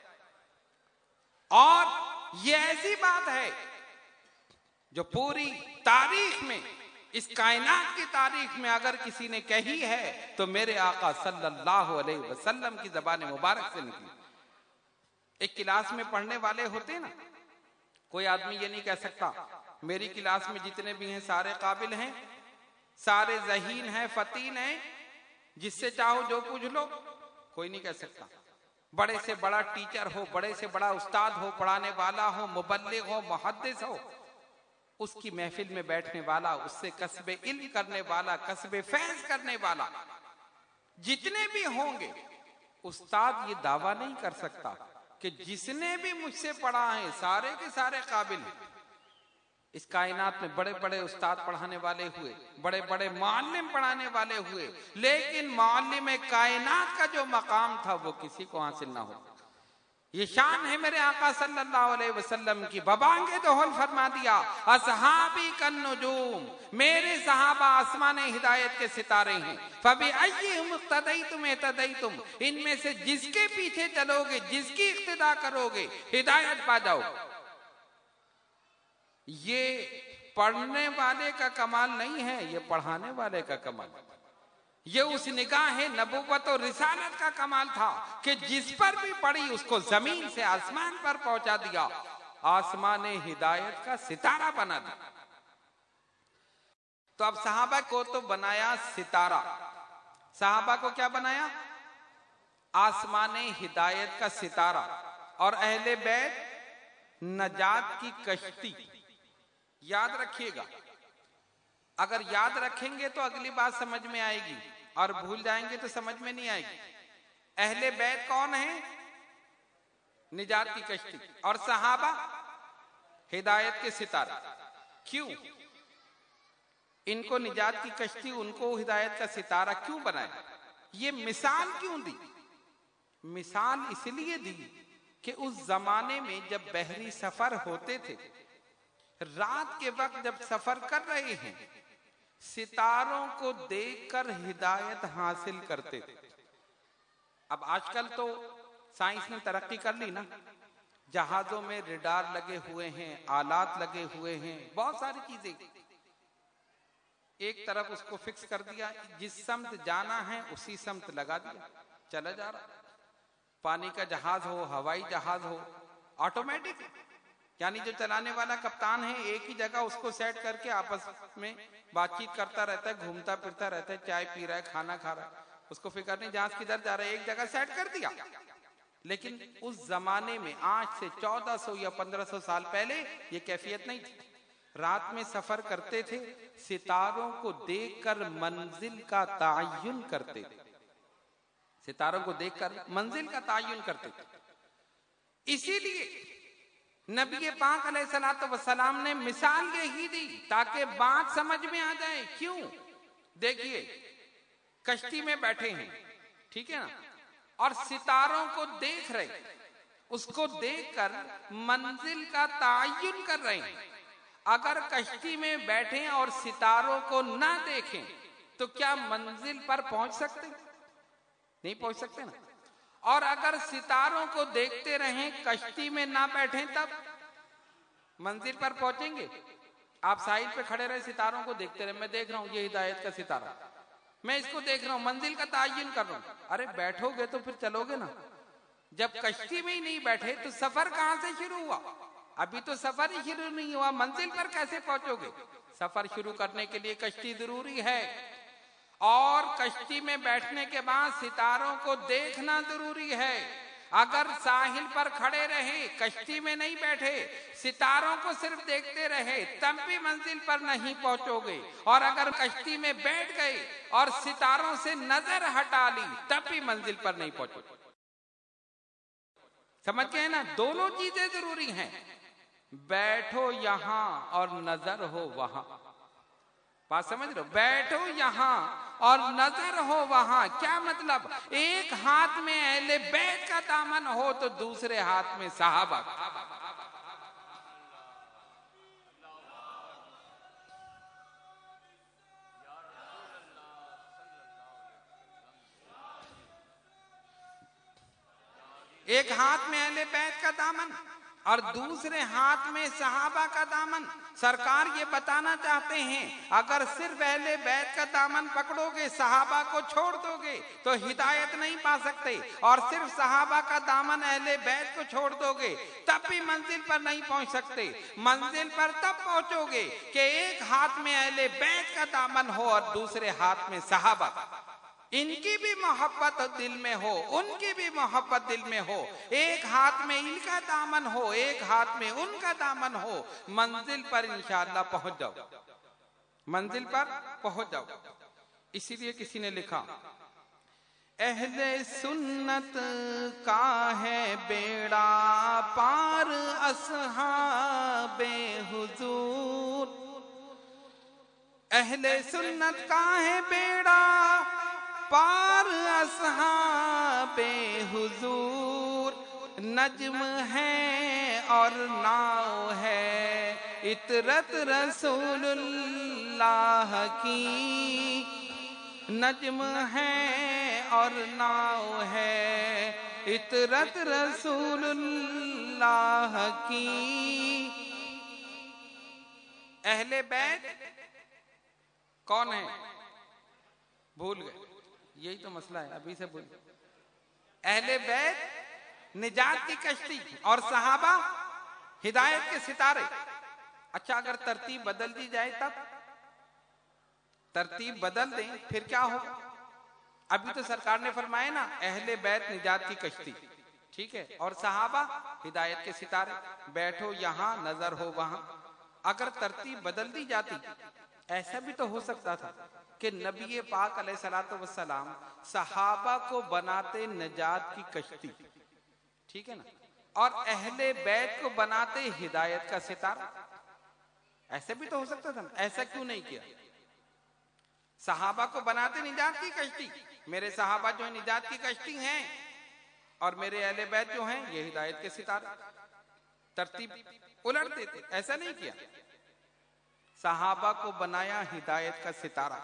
اور یہ ایسی بات ہے جو پوری تاریخ میں، اس کائنات کی تاریخ میں اگر کسی نے کہی ہے تو میرے آقا صلی اللہ علیہ وسلم کی زبان مبارک سے نکلی۔ ایک کلاس میں پڑھنے والے ہوتے نا، کوئی آدمی یہ نہیں کہہ سکتا میری کلاس میں جتنے بھی ہیں سارے قابل ہیں، سارے ذہین ہیں، فطین ہیں، جس سے چاہو جو پوچھ لو، کوئی نہیں کہہ سکتا۔ بڑے سے بڑا ٹیچر ہو، بڑے سے بڑا استاد ہو، پڑھانے والا ہو، مبلغ ہو، محدث ہو، اس کی محفل میں بیٹھنے والا، اس سے کسب علم کرنے والا، کسب فیض کرنے والا، جتنے بھی ہوں گے، استاد یہ دعویٰ نہیں کر سکتا کہ جس نے بھی مجھ سے پڑھا ہے سارے کے سارے قابل ہیں۔ اس کائنات میں بڑے بڑے استاد پڑھانے والے ہوئے، بڑے بڑے معلم پڑھانے والے ہوئے، لیکن معلم کائنات کا جو مقام تھا وہ کسی کو حاصل نہ ہو۔ یہ شان ہے میرے آقا صلی اللہ علیہ وسلم کی، ببانگے دہل فرما دیا، اصحابی کالنجوم، میرے صحابہ آسمان ہدایت کے ستارے ہیں، فَبِأَيِّهِمْ اقْتَدَيْتُمْ اهْتَدَيْتُمْ، ان میں سے جس کے پیچھے چلو گے، جس کی اقتداء کرو گے، ہدایت پا جاؤ۔ یہ پڑھنے والے کا کمال نہیں ہے، یہ پڑھانے والے کا کمال ہے۔ یہ اس نگاہ نبوت و رسالت کا کمال تھا کہ جس پر بھی پڑھی اس کو زمین سے آسمان پر پہنچا دیا، آسمان ہدایت کا ستارہ بنا دیا۔ تو اب صحابہ کو تو بنایا ستارہ، صحابہ کو کیا بنایا؟ آسمان ہدایت کا ستارہ، اور اہل بیت نجات کی کشتی۔ یاد رکھیے گا، اگر یاد رکھیں گے تو اگلی بات سمجھ میں آئے گی، اور بھول جائیں گے تو سمجھ میں نہیں آئے گی۔ اہل بیت کون ہیں؟ نجات کی کشتی، اور صحابہ ہدایت کے ستارے۔ کیوں؟ ان کو نجات کی کشتی، ان کو ہدایت کا ستارہ کیوں بنایا؟ یہ مثال کیوں دی؟ مثال اس لیے دی کہ اس زمانے میں جب بحری سفر ہوتے تھے، رات کے وقت جب سفر کر رہے ہیں، ستاروں کو دیکھ کر ہدایت حاصل کرتے تھے۔ اب آج کل تو سائنس نے ترقی کر لی نا، جہازوں میں ریڈار لگے ہوئے ہیں، آلات لگے ہوئے ہیں، بہت ساری چیزیں، ایک طرف اس کو فکس کر دیا، جس سمت جانا ہے اسی سمت لگا دیا، چلا جا رہا۔ پانی کا جہاز ہو، ہوائی جہاز ہو، آٹومیٹک، یعنی جو چلانے والا کپتان ہے ایک ہی جگہ اس کو سیٹ کر کے آپس میں بات چیت کرتا رہتا ہے، گھومتا پھرتا رہتا ہے، چائے پی رہا ہے، کھانا کھا رہا ہے، اس کو فکر نہیں جہاز کدھر جا رہا ہے، ایک جگہ سیٹ کر دیا۔ لیکن اس زمانے میں آج سے چودہ سو یا پندرہ سو سال پہلے یہ کیفیت نہیں تھی۔ رات میں سفر کرتے تھے، ستاروں کو دیکھ کر منزل کا تعین کرتے تھے، ستاروں کو دیکھ کر منزل کا تعین کرتے تھے۔ اسی لیے نبی پاک علیہ الصلوۃ والسلام نے مثال یہی دی تاکہ بات سمجھ میں آ جائے۔ کیوں؟ دیکھیے، کشتی میں بیٹھے ہیں، ٹھیک ہے نا، اور ستاروں کو دیکھ رہے، اس کو دیکھ کر منزل کا تعین کر رہے ہیں۔ اگر کشتی میں بیٹھیں اور ستاروں کو نہ دیکھیں تو کیا منزل پر پہنچ سکتے؟ نہیں پہنچ سکتے نا۔ اور اگر ستاروں کو دیکھتے رہیں، کشتی میں نہ بیٹھیں، تب منزل پر پہنچیں گے؟ آپ ساحل پہ کھڑے رہے، ستاروں کو دیکھتے رہے، میں دیکھ رہا ہوں یہ ہدایت کا ستارہ، میں اس کو دیکھ رہا ہوں، منزل کا تعین کر رہا ہوں۔ ارے بیٹھو گے تو پھر چلو گے نا۔ جب کشتی میں ہی نہیں بیٹھے تو سفر کہاں سے شروع ہوا؟ ابھی تو سفر ہی شروع نہیں ہوا، منزل پر کیسے پہنچو گے؟ سفر شروع کرنے کے لیے کشتی ضروری ہے، اور کشتی میں بیٹھنے کے بعد ستاروں کو دیکھنا ضروری ہے۔ اگر ساحل پر کھڑے رہے، کشتی میں نہیں بیٹھے، ستاروں کو صرف دیکھتے رہے، تب بھی منزل پر نہیں پہنچو گے، اور اگر کشتی میں بیٹھ گئے اور ستاروں سے نظر ہٹا لی تب بھی منزل پر نہیں پہنچو گے۔ سمجھ گئے نا؟ دونوں چیزیں ضروری ہیں، بیٹھو یہاں اور نظر ہو وہاں۔ بات سمجھ رہے ہو؟ بیٹھو یہاں اور نظر ہو وہاں۔ کیا مطلب؟ ایک ہاتھ میں اہل بیت کا دامن ہو تو دوسرے ہاتھ میں صحابہ کا۔ ایک ہاتھ میں اہل بیت کا دامن اور دوسرے ہاتھ میں صحابہ کا دامن۔ سرکار یہ بتانا چاہتے ہیں اگر صرف اہل بیت کا دامن پکڑو گے، صحابہ کو چھوڑ دو گے تو ہدایت نہیں پا سکتے، اور صرف صحابہ کا دامن اہل بیت کو چھوڑ دو گے تب بھی منزل پر نہیں پہنچ سکتے۔ منزل پر تب پہنچو گے کہ ایک ہاتھ میں اہل بیت کا دامن ہو اور دوسرے ہاتھ میں صحابہ کا، ان کی بھی محبت دل میں ہو، ان کی بھی محبت دل میں ہو، ایک ہاتھ میں ان کا دامن ہو، ایک ہاتھ میں ان کا دامن ہو، منزل پر انشاءاللہ پہنچ جاؤ، منزل پر پہنچ جاؤ۔ اسی لیے کسی نے لکھا، اہل سنت کا ہے بیڑا پار اصحاب حضور، اہل سنت کا ہے بیڑا پار اصحاب حضور، نجم ہے اور ناؤ ہے اطرت رسول اللہ کی، نجم ہے اور ناؤ ہے اطرت رسول اللہ کی۔ اہل بیت کون ہے؟ بھول گئے، یہی تو مسئلہ ہے، ابھی سے بھول گئے۔ اہل بیت نجات کی کشتی اور صحابہ ہدایت کے ستارے۔ اچھا اگر ترتیب بدل دی جائے تب؟ ترتیب بدل دیں پھر کیا ہوگا؟ ابھی تو سرکار نے فرمایا نا اہل بیت نجات کی کشتی، ٹھیک ہے، اور صحابہ ہدایت کے ستارے، بیٹھو یہاں نظر ہو وہاں۔ اگر ترتیب بدل دی جاتی، ایسا بھی تو ہو سکتا تھا کہ نبی پاک علیہ الصلوۃ والسلام صحابہ کو بناتے نجات کی کشتی، ٹھیک ہے نا، اور اہل بیت کو بناتے ہدایت کا ستارہ، ایسا بھی تو ہو سکتا تھا نا۔ ایسا کیوں نہیں کیا؟ صحابہ کو بناتے نجات کی کشتی. میرے صحابہ جو ہیں نجات کی کشتی ہیں اور میرے اہل بیت جو ہیں یہ ہدایت کے ستارے. ترتیب الٹ دیتے, ایسا نہیں کیا. صحابہ کو بنایا ہدایت کا ستارہ,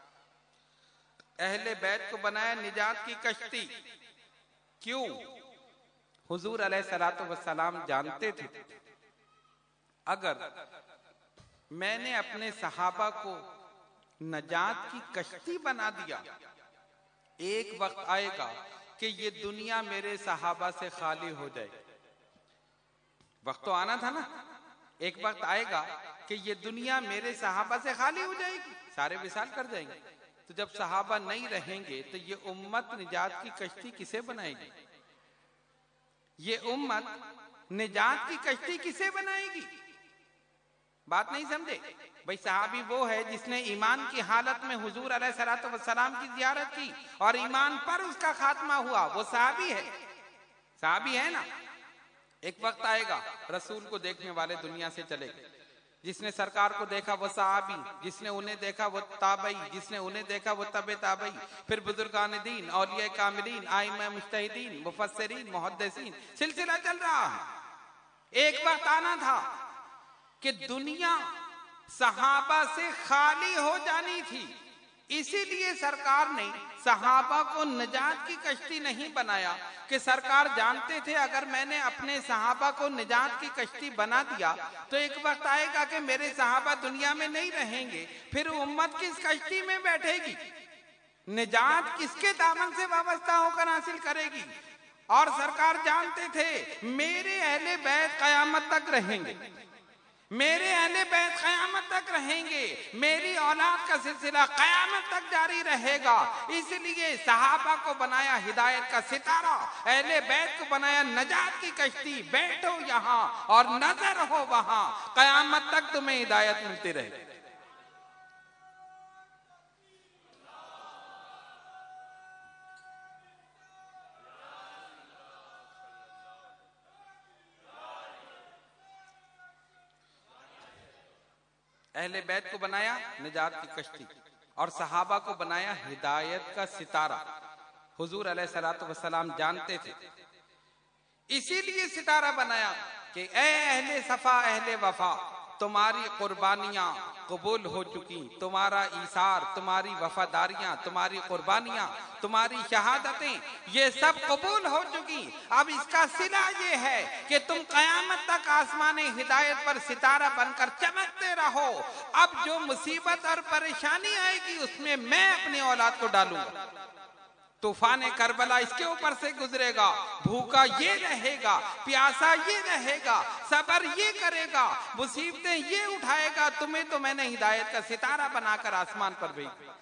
اہل بیت کو بنایا نجات کی کشتی. کیوں؟ حضور علیہ الصلوۃ والسلام جانتے تھے اگر میں نے اپنے صحابہ کو نجات کی کشتی بنا دیا, ایک وقت آئے گا کہ یہ دنیا میرے صحابہ سے خالی ہو جائے. وقت تو آنا تھا نا, ایک وقت آئے گا کہ یہ دنیا میرے صحابہ سے خالی ہو جائے گی, سارے وصال کر جائیں گے. تو جب صحابہ نہیں رہیں گے تو یہ امت نجات کی کشتی کسے بنائے گی؟ یہ امت نجات کی کشتی کسے بنائے گی؟ بات نہیں سمجھے بھئی. صحابی وہ ہے جس نے ایمان کی حالت میں حضور علیہ الصلوۃ والسلام کی زیارت کی اور ایمان پر اس کا خاتمہ ہوا, وہ صحابی ہے. صحابی ہے نا. ایک وقت آئے گا رسول کو دیکھنے والے دنیا سے چلے گئے. جس نے سرکار کو دیکھا وہ صحابی, جس نے انہیں دیکھا وہ تابعی, جس نے انہیں دیکھا وہ تبع تابعی, پھر بزرگان دین, اولیاء کاملین, ائمہ مجتہدین, مفسرین, محدثین, سلسلہ چل رہا ہے. ایک وقت آنا تھا کہ دنیا صحابہ سے خالی ہو جانی تھی. اسی لیے سرکار نے صحابہ کو نجات کی کشتی نہیں بنایا کہ سرکار جانتے تھے اگر میں نے اپنے صحابہ کو نجات کی کشتی بنا دیا تو ایک وقت آئے گا کہ میرے صحابہ دنیا میں نہیں رہیں گے, پھر امت کس کشتی میں بیٹھے گی؟ نجات کس کے دامن سے وابستہ ہو کر حاصل کرے گی؟ اور سرکار جانتے تھے میرے اہل بیت قیامت تک رہیں گے, میرے اہل بیت قیامت تک رہیں گے, میری اولاد کا سلسلہ قیامت تک جاری رہے گا. اس لیے صحابہ کو بنایا ہدایت کا ستارہ, اہل بیت کو بنایا نجات کی کشتی. بیٹھو یہاں اور نظر ہو وہاں, قیامت تک تمہیں ہدایت ملتی رہے گی. اہل بیت کو بنایا نجات کی کشتی اور صحابہ کو بنایا ہدایت کا ستارہ. حضور علیہ الصلوۃ والسلام جانتے تھے, اسی لیے ستارہ بنایا کہ اے اہل صفا اہل وفا, تمہاری قربانیاں قبول ہو چکی, تمہارا ایثار, تمہاری وفاداریاں, تمہاری قربانیاں, تمہاری شہادتیں, یہ سب قبول ہو چکی. اب اس کا صلہ یہ ہے کہ تم قیامت تک آسمان ہدایت پر ستارہ بن کر چمکتے رہو. اب جو مصیبت اور پریشانی آئے گی اس میں میں اپنی اولاد کو ڈالوں گا. طوفان کربلا اس کے اوپر سے گزرے گا, بھوکا یہ رہے گا, پیاسا یہ رہے گا, صبر یہ کرے گا, مصیبتیں یہ اٹھائے گا. تمہیں تو میں نے ہدایت کا ستارہ بنا کر آسمان پر بھیجا.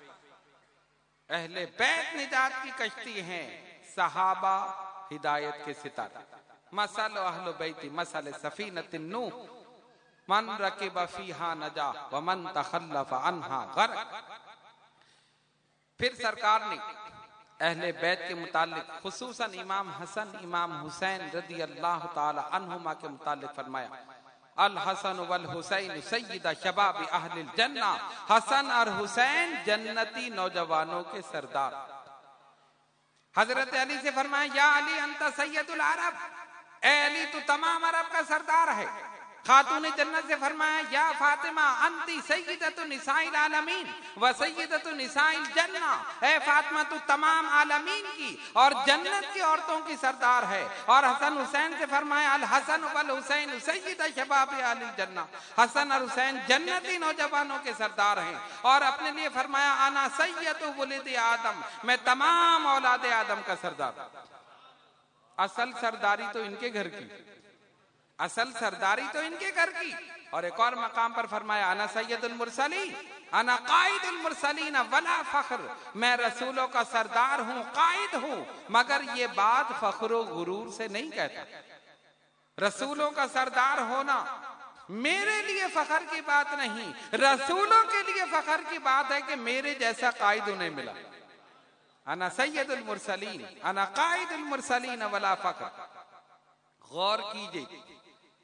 اہل بیت نجات کی کشتی ہیں, صحابہ ہدایت کے ستارے. مثل اہل بیت مثل سفینۃ النوح من رکب فیہا نجا ومن تخلف عنہا غرق. پھر سرکار نے اہل بیت کے متعلق خصوصاً امام حسن امام حسین رضی اللہ تعالی عنہما کے متعلق فرمایا, الحسن والحسین سید شباب اہل الجنہ. حسن اور حسین جنتی نوجوانوں کے سردار. حضرت علی سے فرمایا یا علی انت سید العرب, اے علی تو تمام عرب کا سردار ہے. خاتون جنت سے فرمایا یا فاطمہ انتی سیدۃ نساء العالمین و سیدۃ نساء الجنہ, اے فاطمہ تو تمام عالمین کی اور جنت کی عورتوں کی سردار ہے. اور حسن حسین سے فرمایا الحسن والحسین سید شباب اہل الجنہ, حسن اور حسین جنتی نوجوانوں کے سردار ہیں. اور اپنے لیے فرمایا انا سید ولد آدم, میں تمام اولاد آدم کا سردار. اصل سرداری تو ان کے گھر کی, اصل سرداری تو ان کے گھر کی. اور ایک اور مقام پر فرمایا انا سید المرسلین انا قائد المرسلین ولا فخر, میں رسولوں کا سردار ہوں, قائد ہوں, مگر یہ بات فخر و غرور سے نہیں کہتا. رسولوں کا سردار ہونا میرے لیے فخر کی بات نہیں, رسولوں کے لیے فخر کی بات ہے کہ میرے جیسا قائد انہیں ملا. انا سید المرسلین انا قائد المرسلین ولا فخر. غور کیجئے,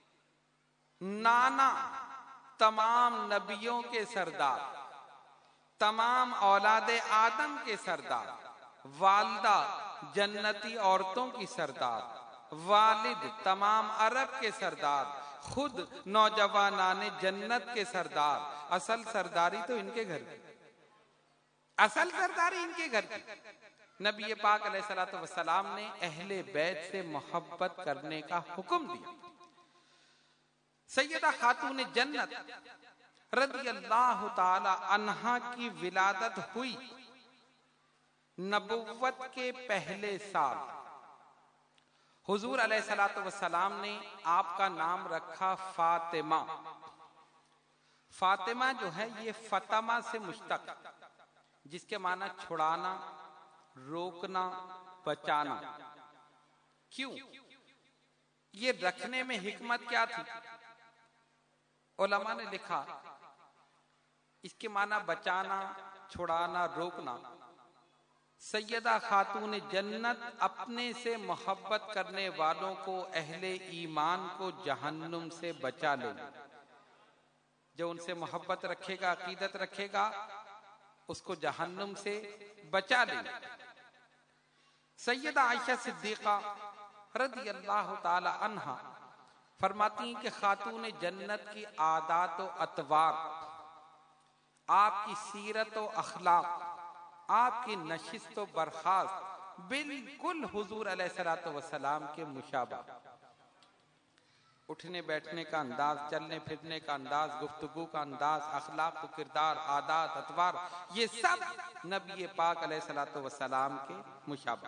نانا تمام نبیوں کے سردار, تمام اولاد آدم کے سردار، والدہ جنتی عورتوں کی سردار، والد تمام عرب کے سردار، خود نوجوانان جنت کے سردار. اصل سرداری تو ان کے گھر کی، اصل سرداری ان کے گھر کی. نبی پاک علیہ الصلوۃ والسلام نے اہل بیت سے محبت کرنے کا حکم دیا. سیدہ خاتون جنت رضی اللہ تعالی عنہا کی ولادت ہوئی نبوت کے پہلے سال. حضور علیہ الصلوۃ والسلام نے آپ کا نام رکھا فاطمہ. فاطمہ جو ہے یہ فاطمہ سے مشتق، جس کے معنی چھڑانا، روکنا، بچانا. کیوں یہ رکھنے میں حکمت کیا تھی؟ علماء نے لکھا اس کے معنی بچانا، چھڑانا، روکنا. سیدہ خاتون جنت اپنے سے محبت کرنے والوں کو، اہل ایمان کو جہنم سے بچا لے. جو ان سے محبت رکھے گا، عقیدت رکھے گا، اس کو جہنم سے بچا لے. سیدہ عائشہ صدیقہ رضی اللہ تعالی عنہا فرماتی ہیں کہ خاتون جنت کی عادات و اطوار، آپ کی سیرت و اخلاق، آپ کی نشست و برخاست بالکل حضور علیہ الصلوۃ والسلام کے مشابہ. اٹھنے بیٹھنے کا انداز، چلنے پھرنے کا انداز، گفتگو کا انداز، اخلاق و کردار، عادات، اطوار، یہ سب نبی پاک علیہ الصلوۃ والسلام کے مشابہ.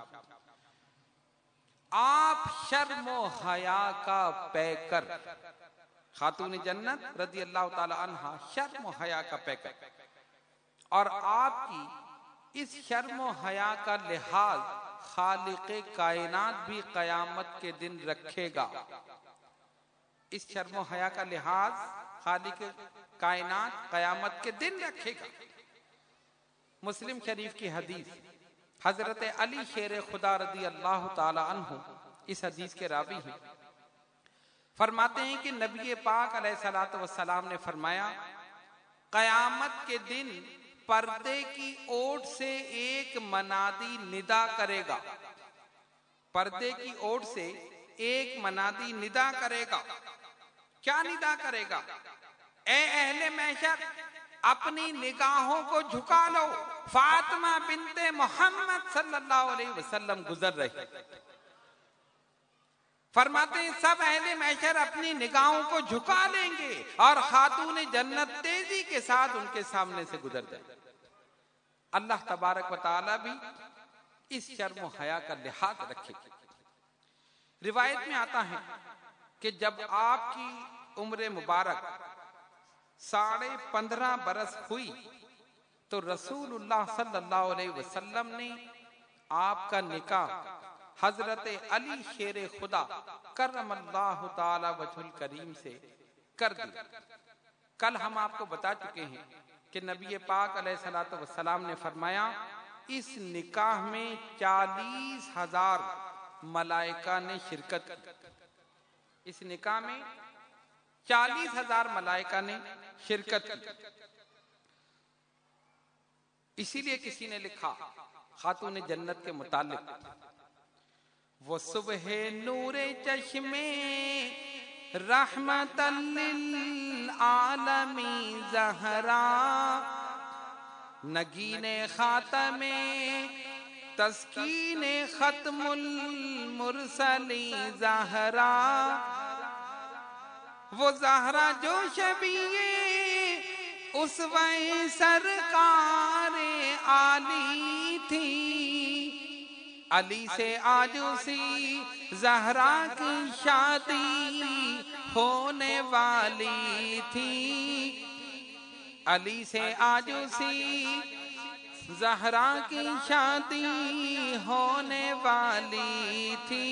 آپ شرم و حیا کا پیکر، خاتون جنت رضی اللہ تعالی عنہا شرم و حیا کا پیکر. اور آپ کی اس شرم و حیا کا لحاظ خالق کائنات بھی قیامت کے دن رکھے گا. اس شرم و حیا کا لحاظ خالق کائنات قیامت کے دن رکھے گا. مسلم شریف کی حدیث، حضرت علی شیر خدا رضی اللہ تعالی عنہ اس حدیث کے راوی ہیں. فرماتے ہیں کہ نبی پاک علیہ الصلوۃ والسلام نے فرمایا قیامت کے دن پردے کی اوٹ سے ایک منادی ندا کرے گا. پردے کی اوٹ سے ایک منادی ندا کرے گا. کیا ندا کرے گا؟ اے اہل محشر، اپنی نگاہوں کو جھکا لو، فاطمہ بنت محمد صلی اللہ علیہ وسلم گزر رہی. فرماتے ہیں سب اہل محشر اپنی نگاہوں کو جھکا لیں گے اور خاتون جنت تیزی کے ساتھ ان کے سامنے سے گزر جائے. اللہ تبارک و تعالی بھی اس شرم و حیا کا لحاظ رکھے گی. روایت میں آتا ہے کہ جب آپ کی عمر مبارک ساڑھے پندرہ برس ہوئی تو رسول اللہ صلی اللہ علیہ وسلم نے آپ کا نکاح حضرت علی شیر خدا کرم اللہ تعالی وجہ الکریم سے کر دیا. کل ہم آپ کو بتا چکے ہیں کہ نبی پاک علیہ الصلوۃ والسلام نے فرمایا اس نکاح میں چالیس ہزار ملائکہ نے شرکت کی. اس نکاح میں چالیس ہزار ملائکہ نے شرکت کی. اسی لیے کسی نے لکھا خاتون جنت کے متعلق، وہ صبح نور چشمے رحمت للعالمین زہرا، نگین خاتم تسکین ختم المرسلین زہرا. وہ زہرا جو شبیہ اسوہ سرکار علی تھی، علی سے آج اسی زہرا کی شادی ہونے والی تھی. علی سے آج اسی زہرا کی شادی ہونے والی تھی.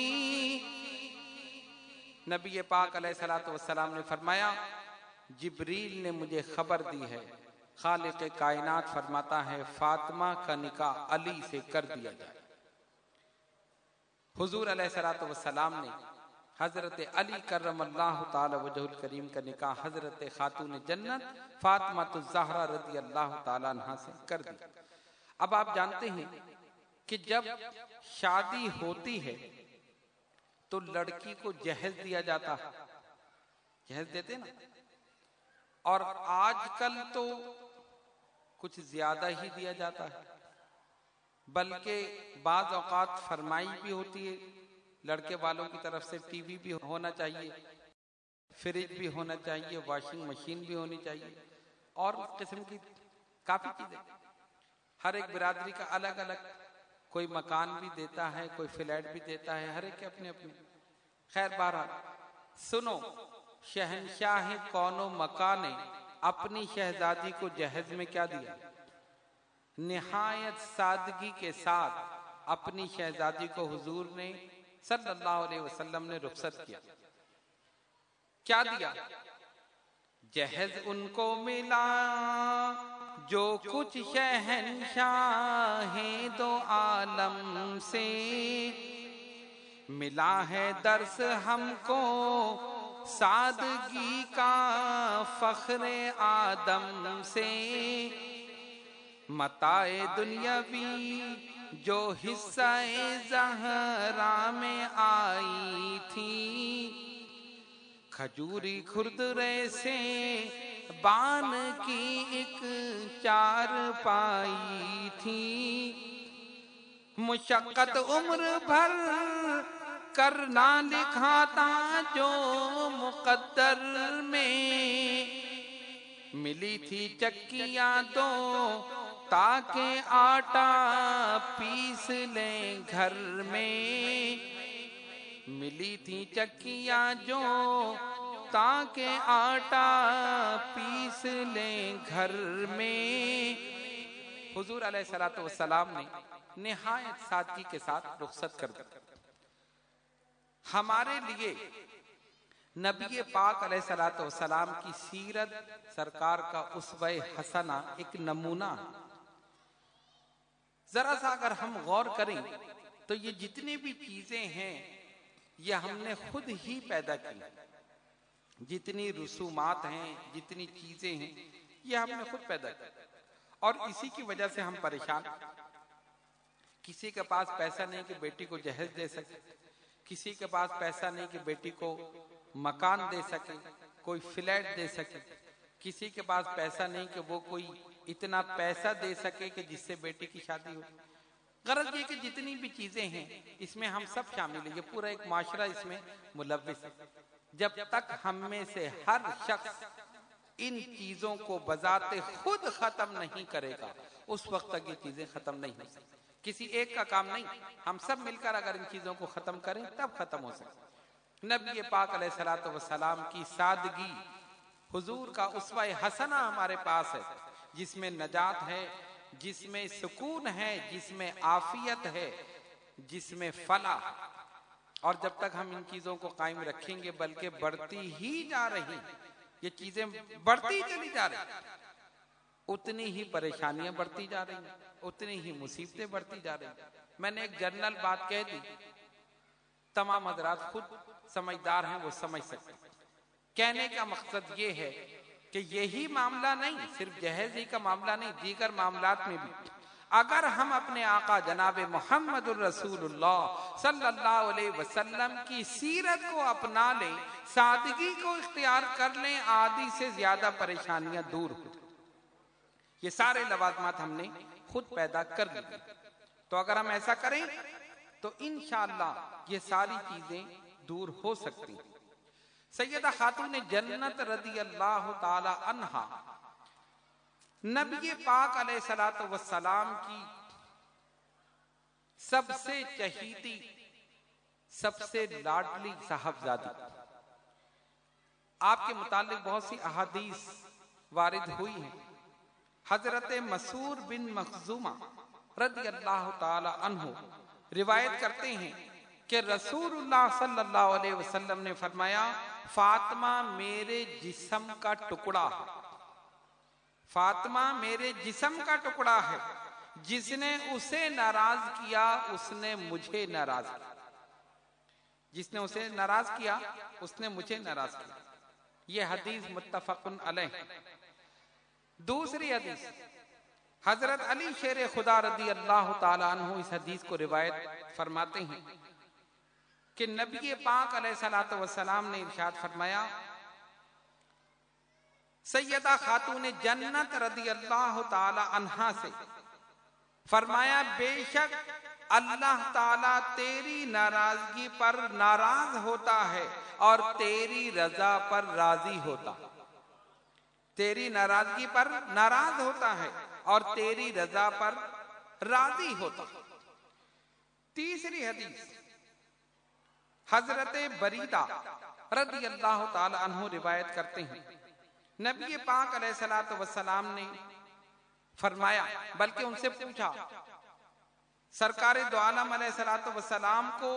نبی پاک علیہ الصلوۃ والسلام نے فرمایا جبریل نے مجھے خبر دی ہے، خالق کائنات فرماتا ہے فاطمہ کا نکاح علی سے کر دیا جائے. حضور علیہ الصلوۃ والسلام نے حضرت علی کرم اللہ تعالی وجہ الکریم کا نکاح حضرت خاتون جنت فاطمہ الزہرا رضی اللہ تعالی عنہ سے کر دیا۔ اب آپ جانتے ہیں کہ جب شادی ہوتی ہے تو لڑکی کو جہیز دیا جاتا ہے، جہیز دیتے نا، اور آج کل تو کچھ زیادہ ہی دیا جاتا ہے، بلکہ بعض اوقات فرمائی بھی ہوتی ہے لڑکے والوں کی طرف سے، ٹی وی بھی ہونا چاہیے، فریج بھی ہونا چاہیے، واشنگ مشین بھی ہونی چاہیے، اور اس قسم کی کافی چیزیں۔ ہر ایک برادری کا الگ الگ، کوئی مکان بھی دیتا ہے، کوئی فلیٹ بھی دیتا ہے، ہر ایک کے اپنے اپنے۔ خیر بہرحال سنو، شہنشاہ کون و مکان نے اپنی شہزادی کو جہیز میں کیا دیا؟ نہایت سادگی کے ساتھ اپنی شہزادی کو حضور نے صلی اللہ علیہ وسلم نے رخصت کیا۔ کیا دیا؟ جہیز ان کو ملا جو کچھ شہنشاہ دو عالم سے، ملا ہے درس ہم کو سادگی کا فخر آدم سے، متاع دنیاوی جو حصہ زہرا میں آئی تھی، کھجوری کھردرے سے بان کی ایک چار پائی تھی، مشقت عمر بھر کرنا لکھا تھا جو مقدر میں، ملی تھی چکیاں تو تاکہ آٹا پیس لیں گھر میں، ملی تھی چکیاں جو تاکہ آٹا پیس لیں گھر میں۔ حضور علیہ السلام نے نہایت سادگی کے ساتھ رخصت کر دی۔ ہمارے لیے نبی پاک علیہ السلام کی سیرت سرکار کا اسوہ حسنہ ایک نمونہ، ذرا سا اگر ہم غور کریں تو یہ جتنی بھی چیزیں ہیں یہ ہم نے خود ہی پیدا کی، جتنی رسومات ہیں، جتنی چیزیں ہیں، یہ ہم نے خود پیدا کی، اور اسی کی وجہ سے ہم پریشان۔ کسی کے پاس پیسہ نہیں کہ بیٹی کو جہیز دے سکے، کسی کے پاس پیسہ نہیں کہ بیٹی کو مکان دے سکے، کوئی فلیٹ دے سکے، کسی کے پاس پیسہ نہیں کہ وہ کوئی اتنا پیسہ دے سکے کہ جس سے بیٹی کی شادی ہو۔ غرض یہ کہ جتنی بھی چیزیں ہیں اس میں ہم سب شامل ہیں، یہ پورا ایک معاشرہ اس میں ملوث ہے۔ جب تک ہم میں سے ہر شخص ان چیزوں کو بذات خود ختم نہیں کرے گا اس وقت تک یہ چیزیں ختم نہیں ہو سکتی۔ کسی ایک کا کام نہیں، ہم سب مل کر اگر ان چیزوں کو ختم کریں تب ختم ہو سکتے۔ نبی پاک علیہ السلام کی سادگی، حضور کا اسوہ حسنہ ہمارے پاس ہے، جس میں نجات ہے، جس میں سکون ہے، جس میں عافیت ہے، جس میں فلاح۔ اور جب تک ہم ان چیزوں کو قائم رکھیں گے بلکہ بڑھتی ہی جا رہی، یہ چیزیں بڑھتی چلی جا رہی، اتنی ہی پریشانیاں بڑھتی جا رہی ہیں، اتنی ہی مصیبتیں بڑھتی جا رہی ہیں۔ میں نے ایک جنرل بات کہہ دی، تمام حضرات خود سمجھدار ہیں، وہ سمجھ سکتے ہیں۔ کہنے کا مقصد یہ ہے کہ یہی معاملہ نہیں، صرف جہیز ہی کا معاملہ نہیں، دیگر معاملات میں بھی اگر ہم اپنے آقا جناب محمد الرسول اللہ صلی اللہ علیہ وسلم کی سیرت کو اپنا لیں، سادگی کو اختیار کر لیں، آدھی سے زیادہ پریشانیاں دور ہو۔ یہ سارے لوازمات ہم نے خود پیدا کر دی، تو اگر ہم ایسا کریں تو انشاءاللہ یہ ساری چیزیں دور ہو سکتی ہیں۔ سیدہ خاتون جنت رضی اللہ تعالی عنہا نبی پاک علیہ السلام کی سب سے چہیتی، سب سے لاڈلی صاحبزادی، آپ کے متعلق بہت سی احادیث وارد ہوئی ہیں۔ حضرت مسعود بن مخزومہ رضی اللہ تعالی عنہ روایت کرتے ہیں کہ رسول اللہ صلی اللہ علیہ وسلم نے فرمایا، فاطمہ میرے جسم کا ٹکڑا ہے، فاطمہ میرے جسم کا ٹکڑا ہے، جس نے اسے ناراض کیا اس نے مجھے ناراض کیا۔ جس نے اسے ناراض کیا اس نے مجھے ناراض کیا. یہ حدیث متفق علیہ. دوسری حدیث حضرت علی شیر خدا رضی اللہ تعالی عنہ اس حدیث کو روایت فرماتے ہیں کہ نبی پاک علیہ الصلوۃ والسلام نے ارشاد فرمایا سیدہ خاتون جنت رضی اللہ تعالی عنہا سے فرمایا بے شک اللہ تعالیٰ تیری ناراضگی پر ناراض ہوتا ہے اور تیری رضا پر راضی ہوتا. تیری ناراضگی پر ناراض ہوتا ہے اور تیری رضا پر راضی ہوتا. تیسری حدیث حضرت بریدہ رضی اللہ تعالی عنہ روایت کرتے ہیں نبی پاک علیہ الصلوۃ والسلام نے فرمایا بلکہ ان سے پوچھا سرکار دو عالم علیہ الصلوۃ والسلام کو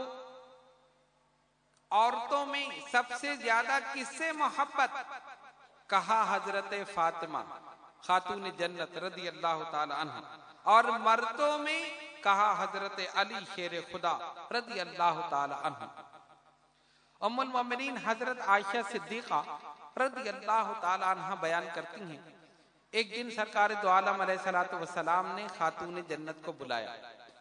عورتوں میں سب سے زیادہ کس سے محبت؟ کہا حضرت فاطمہ خاتون جنت رضی اللہ تعالی عنہ. اور مردوں میں کہا حضرت علی شیر خدا رضی اللہ تعالی عنہ. ام المؤمنین حضرت عائشہ صدیقہ رضی اللہ تعالی عنہ بیان کرتی ہیں ایک دن سرکار دو عالم علیہ الصلوۃ والسلام نے خاتون جنت کو بلایا،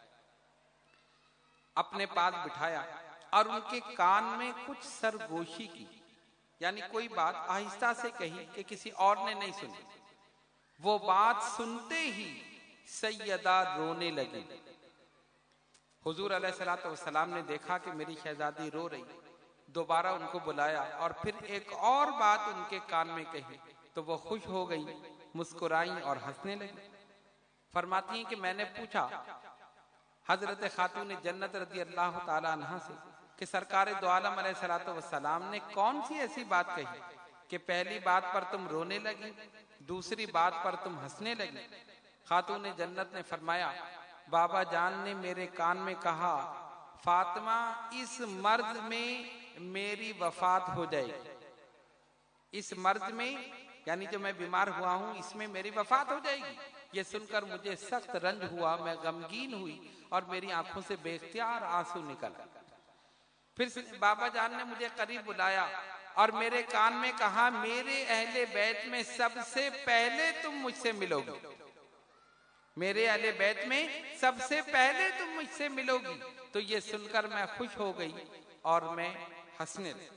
اپنے پاس بٹھایا اور ان کے کان میں کچھ سرگوشی کی، یعنی کوئی بات آہستہ سے کہی کہ کسی اور نے نہیں سنی. وہ بات سنتے ہی سیدہ رونے لگی. حضور علیہ الصلوۃ والسلام نے دیکھا کہ میری شہزادی رو رہی، دوبارہ ان کو بلایا اور پھر ایک اور بات ان کے کان میں کہی تو وہ خوش ہو گئی، مسکرائیں اور ہنسنے لگی. فرماتی ہیں کہ میں نے پوچھا حضرت خاتون جنت رضی اللہ تعالی عنہ سے کہ سرکار دو عالم علیہ الصلوۃ والسلام نے کون سی ایسی بات کہی کہ پہلی بات پر تم رونے لگی، دوسری بات پر تم ہنسنے لگی؟ خاتون جنت نے فرمایا بابا جان نے میرے کان میں کہا فاطمہ اس مرض میں میری وفات ہو جائے گی، اس مرض میں یعنی جو میں بیمار ہوا ہوں اس میں میری وفات ہو جائے گی. یہ سن کر مجھے سخت رنج ہوا، میں غمگین ہوئی اور میری آنکھوں سے بے اختیار آنسو نکل. پھر بابا جان نے مجھے قریب بلایا اور میرے کان میں کہا میرے اہل بیت میں سب سے پہلے تم مجھ سے ملو گی، میرے اہل بیت میں سب سے پہلے تم مجھ سے ملو گی. تو یہ سن کر میں خوش ہو گئی اور میں ہنسنے لگی.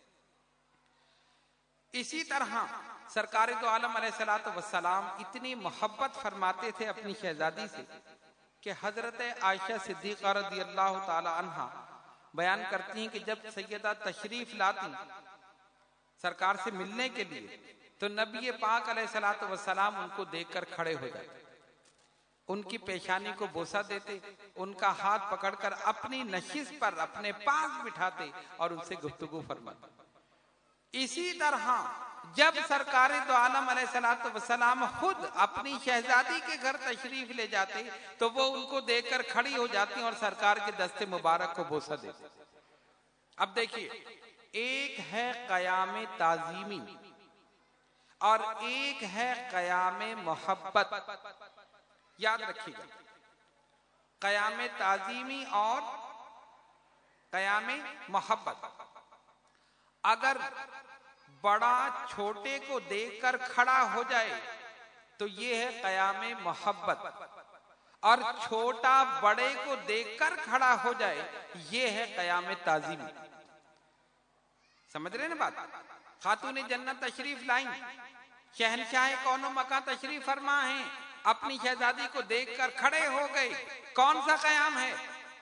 اسی طرح سرکار دو عالم علیہ الصلوۃ والسلام اتنی محبت فرماتے تھے اپنی شہزادی سے کہ حضرت عائشہ صدیقہ رضی اللہ تعالی عنہ بیان کرتی ہیں کہ جب سیدہ تشریف لاتی سرکار سے ملنے کے لیے تو نبی پاک علیہ الصلوۃ والسلام ان کو دیکھ کر کھڑے ہو جاتے، ان کی پیشانی کو بوسہ دیتے، ان کا ہاتھ پکڑ کر اپنی نشست پر اپنے پاس بٹھاتے اور ان سے گفتگو فرماتے. اسی طرح جب سرکار دو عالم علیہ الصلوۃ والسلام خود اپنی شہزادی کے گھر تشریف لے جاتے تو وہ ان کو دیکھ کر کھڑی ہو جاتی اور سرکار کے دست مبارک کو بوسہ دیتے. اب دیکھیے ایک ہے قیام تعظیمی اور ایک ہے قیام محبت. یاد رکھیے گا قیام تعظیمی اور قیام محبت. اگر بڑا چھوٹے کو دیکھ کر کھڑا ہو جائے تو یہ ہے قیام محبت، اور چھوٹا بڑے کو دیکھ کر کھڑا ہو جائے یہ ہے قیام تعظیمی. سمجھ رہے ہیں نا بات؟ خاتون جنت تشریف لائیں، شہنشاہ کون و مکان تشریف فرما ہیں، اپنی شہزادی کو دیکھ کر کھڑے ہو گئے. کون سا قیام ہے؟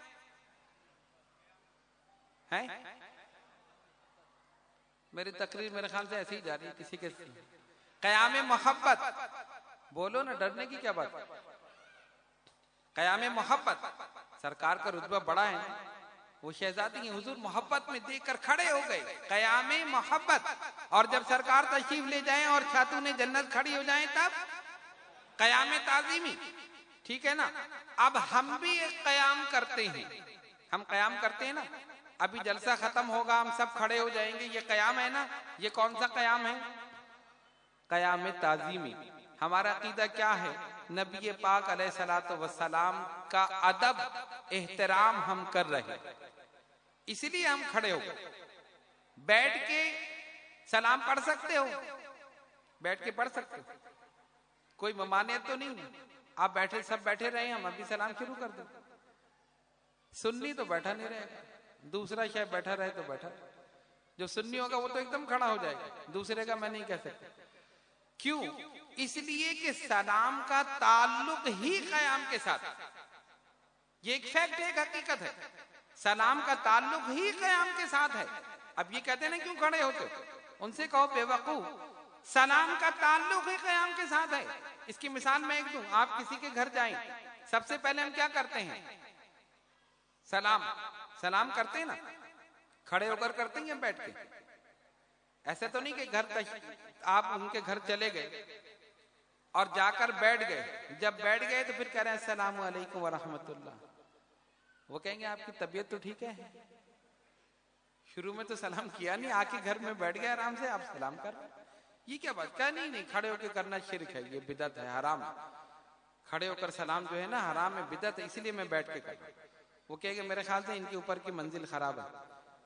ہے میری تقریر میرے خیال سے ایسی ہی جا رہی ہے کسی کے قیام محبت. بولو نا، ڈرنے کی کیا بات. قیام محبت، سرکار کا رتبہ بڑا ہے، وہ شہزادی ہیں، حضور محبت میں دیکھ کر کھڑے ہو گئے. قیام محبت. اور جب سرکار تشریف لے جائیں اور خاتون جنت کھڑی ہو جائیں تب قیام تعظیمی. ٹھیک ہے نا؟ اب ہم بھی ایک قیام کرتے ہیں، ہم قیام کرتے ہیں نا. ابھی جلسہ ختم ہوگا ہم سب کھڑے ہو جائیں گے، یہ قیام ہے نا. یہ کون سا قیام ہے؟ قیام تعظیمی. ہمارا عقیدہ کیا ہے؟ نبی پاک علیہ الصلوۃ والسلام کا ادب احترام ہم کر رہے ہیں. اسی لیے ہم کھڑے ہو گئے. بیٹھ کے سلام پڑھ سکتے ہو, بیٹھ کے پڑھ سکتے ہو, کوئی ممانعت تو نہیں. آپ بیٹھے سب بیٹھے رہے, ہم ابھی سلام شروع کر دیں. سنی تو بیٹھا نہیں رہے گا, دوسرا شاید بیٹھا رہے تو بیٹھا. جو سنی ہوگا وہ تو ایک دم کھڑا ہو جائے گا, دوسرے کا میں نہیں کہہ سکتا. کیوں؟ اس لیے کہ سلام کا تعلق ہی قیام کے ساتھ. یہ ایک فیکٹ ہے, ایک حقیقت ہے. سلام کا تعلق ہی قیام کے ساتھ ہے. اب یہ کہتے ہیں نا کیوں کھڑے ہوتے, ان سے کہو بے وقوف, سلام کا تعلق ہی قیام کے ساتھ ہے. اس کی مثال میں ایک دوں. آپ کسی کے گھر جائیں, سب سے پہلے ہم کیا کرتے ہیں؟ سلام سلام کرتے ہیں نا, کھڑے ہو کر کرتے ہیں یا بیٹھ کے؟ ایسے تو نہیں کہ گھر تک آپ ان کے گھر چلے گئے اور جا کر بیٹھ گئے, جب بیٹھ گئے تو پھر کہہ رہے ہیں السلام علیکم ورحمۃ اللہ. وہ کہیں گے آپ کی طبیعت تو ٹھیک ہے؟ شروع میں تو سلام کیا نہیں, آ کے گھر میں بیٹھ گئے آرام سے, آپ سلام کر رہے. یہ کیا بات؟ کہا نہیں نہیں, کھڑے ہو کے کرنا شرک ہے, یہ بدعت ہے, حرام ہے. کھڑے ہو کر سلام جو ہے نا حرام ہے, بدعت ہے, اسی لیے میں بیٹھ کے کر رہا ہوں. وہ کہے گا میرے خیال سے ان کے اوپر کی منزل خراب ہے,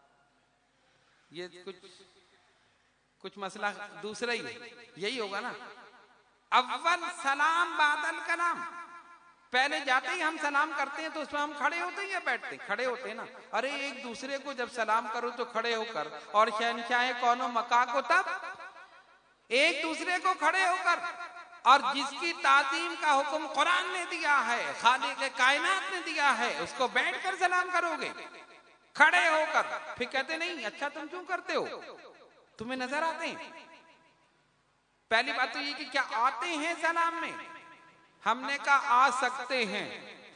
یہ کچھ کچھ مسئلہ دوسرا ہی ہے. یہی ہوگا نا, اول سلام بعد الکلام. پہلے جاتے ہی ہم سلام کرتے ہیں تو اس میں ہم کھڑے ہوتے ہیں یا بیٹھتے ہیں؟ کھڑے ہوتے ہیں نا. ارے ایک دوسرے کو جب سلام کرو تو کھڑے ہو کر, اور شہنشاہ کون و مکا کو تب ایک دوسرے کو کھڑے ہو کر. اور جس کی تعظیم کا حکم قرآن نے دیا ہے, خالق کائنات نے دیا ہے, اس کو بیٹھ کر سلام کرو گے, کھڑے ہو کر. پھر کہتے نہیں اچھا تم کیوں کرتے ہو, تمہیں نظر آتے ہیں؟ پہلی بات تو یہ کہ کیا آتے ہیں سلام میں؟ ہم نے کہا آ سکتے ہیں.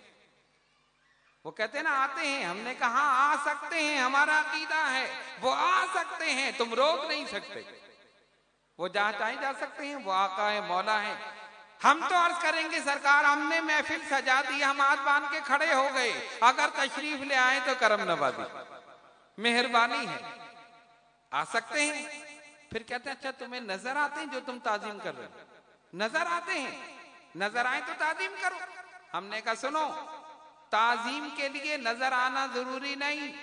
وہ کہتے ہیں نا آتے ہیں, ہم نے کہا آ سکتے ہیں, ہمارا عقیدہ ہے وہ آ سکتے ہیں, تم روک نہیں سکتے. وہ جہاں چاہیں جا سکتے ہیں, وہ آقا ہے, مولا ہے. ہم تو عرض کریں گے سرکار ہم نے محفل سجا دی, ہم ہاتھ باندھ کے کھڑے ہو گئے, اگر تشریف لے آئے تو کرم نوازی, مہربانی ہے. آ سکتے ہیں. پھر کہتے ہیں اچھا تمہیں نظر آتے ہیں جو تم تعظیم کر رہے ہو؟ نظر آتے ہیں, نظر آئے تو تعظیم کرو. ہم نے کہا سنو, تعظیم کے لیے نظر آنا ضروری نہیں,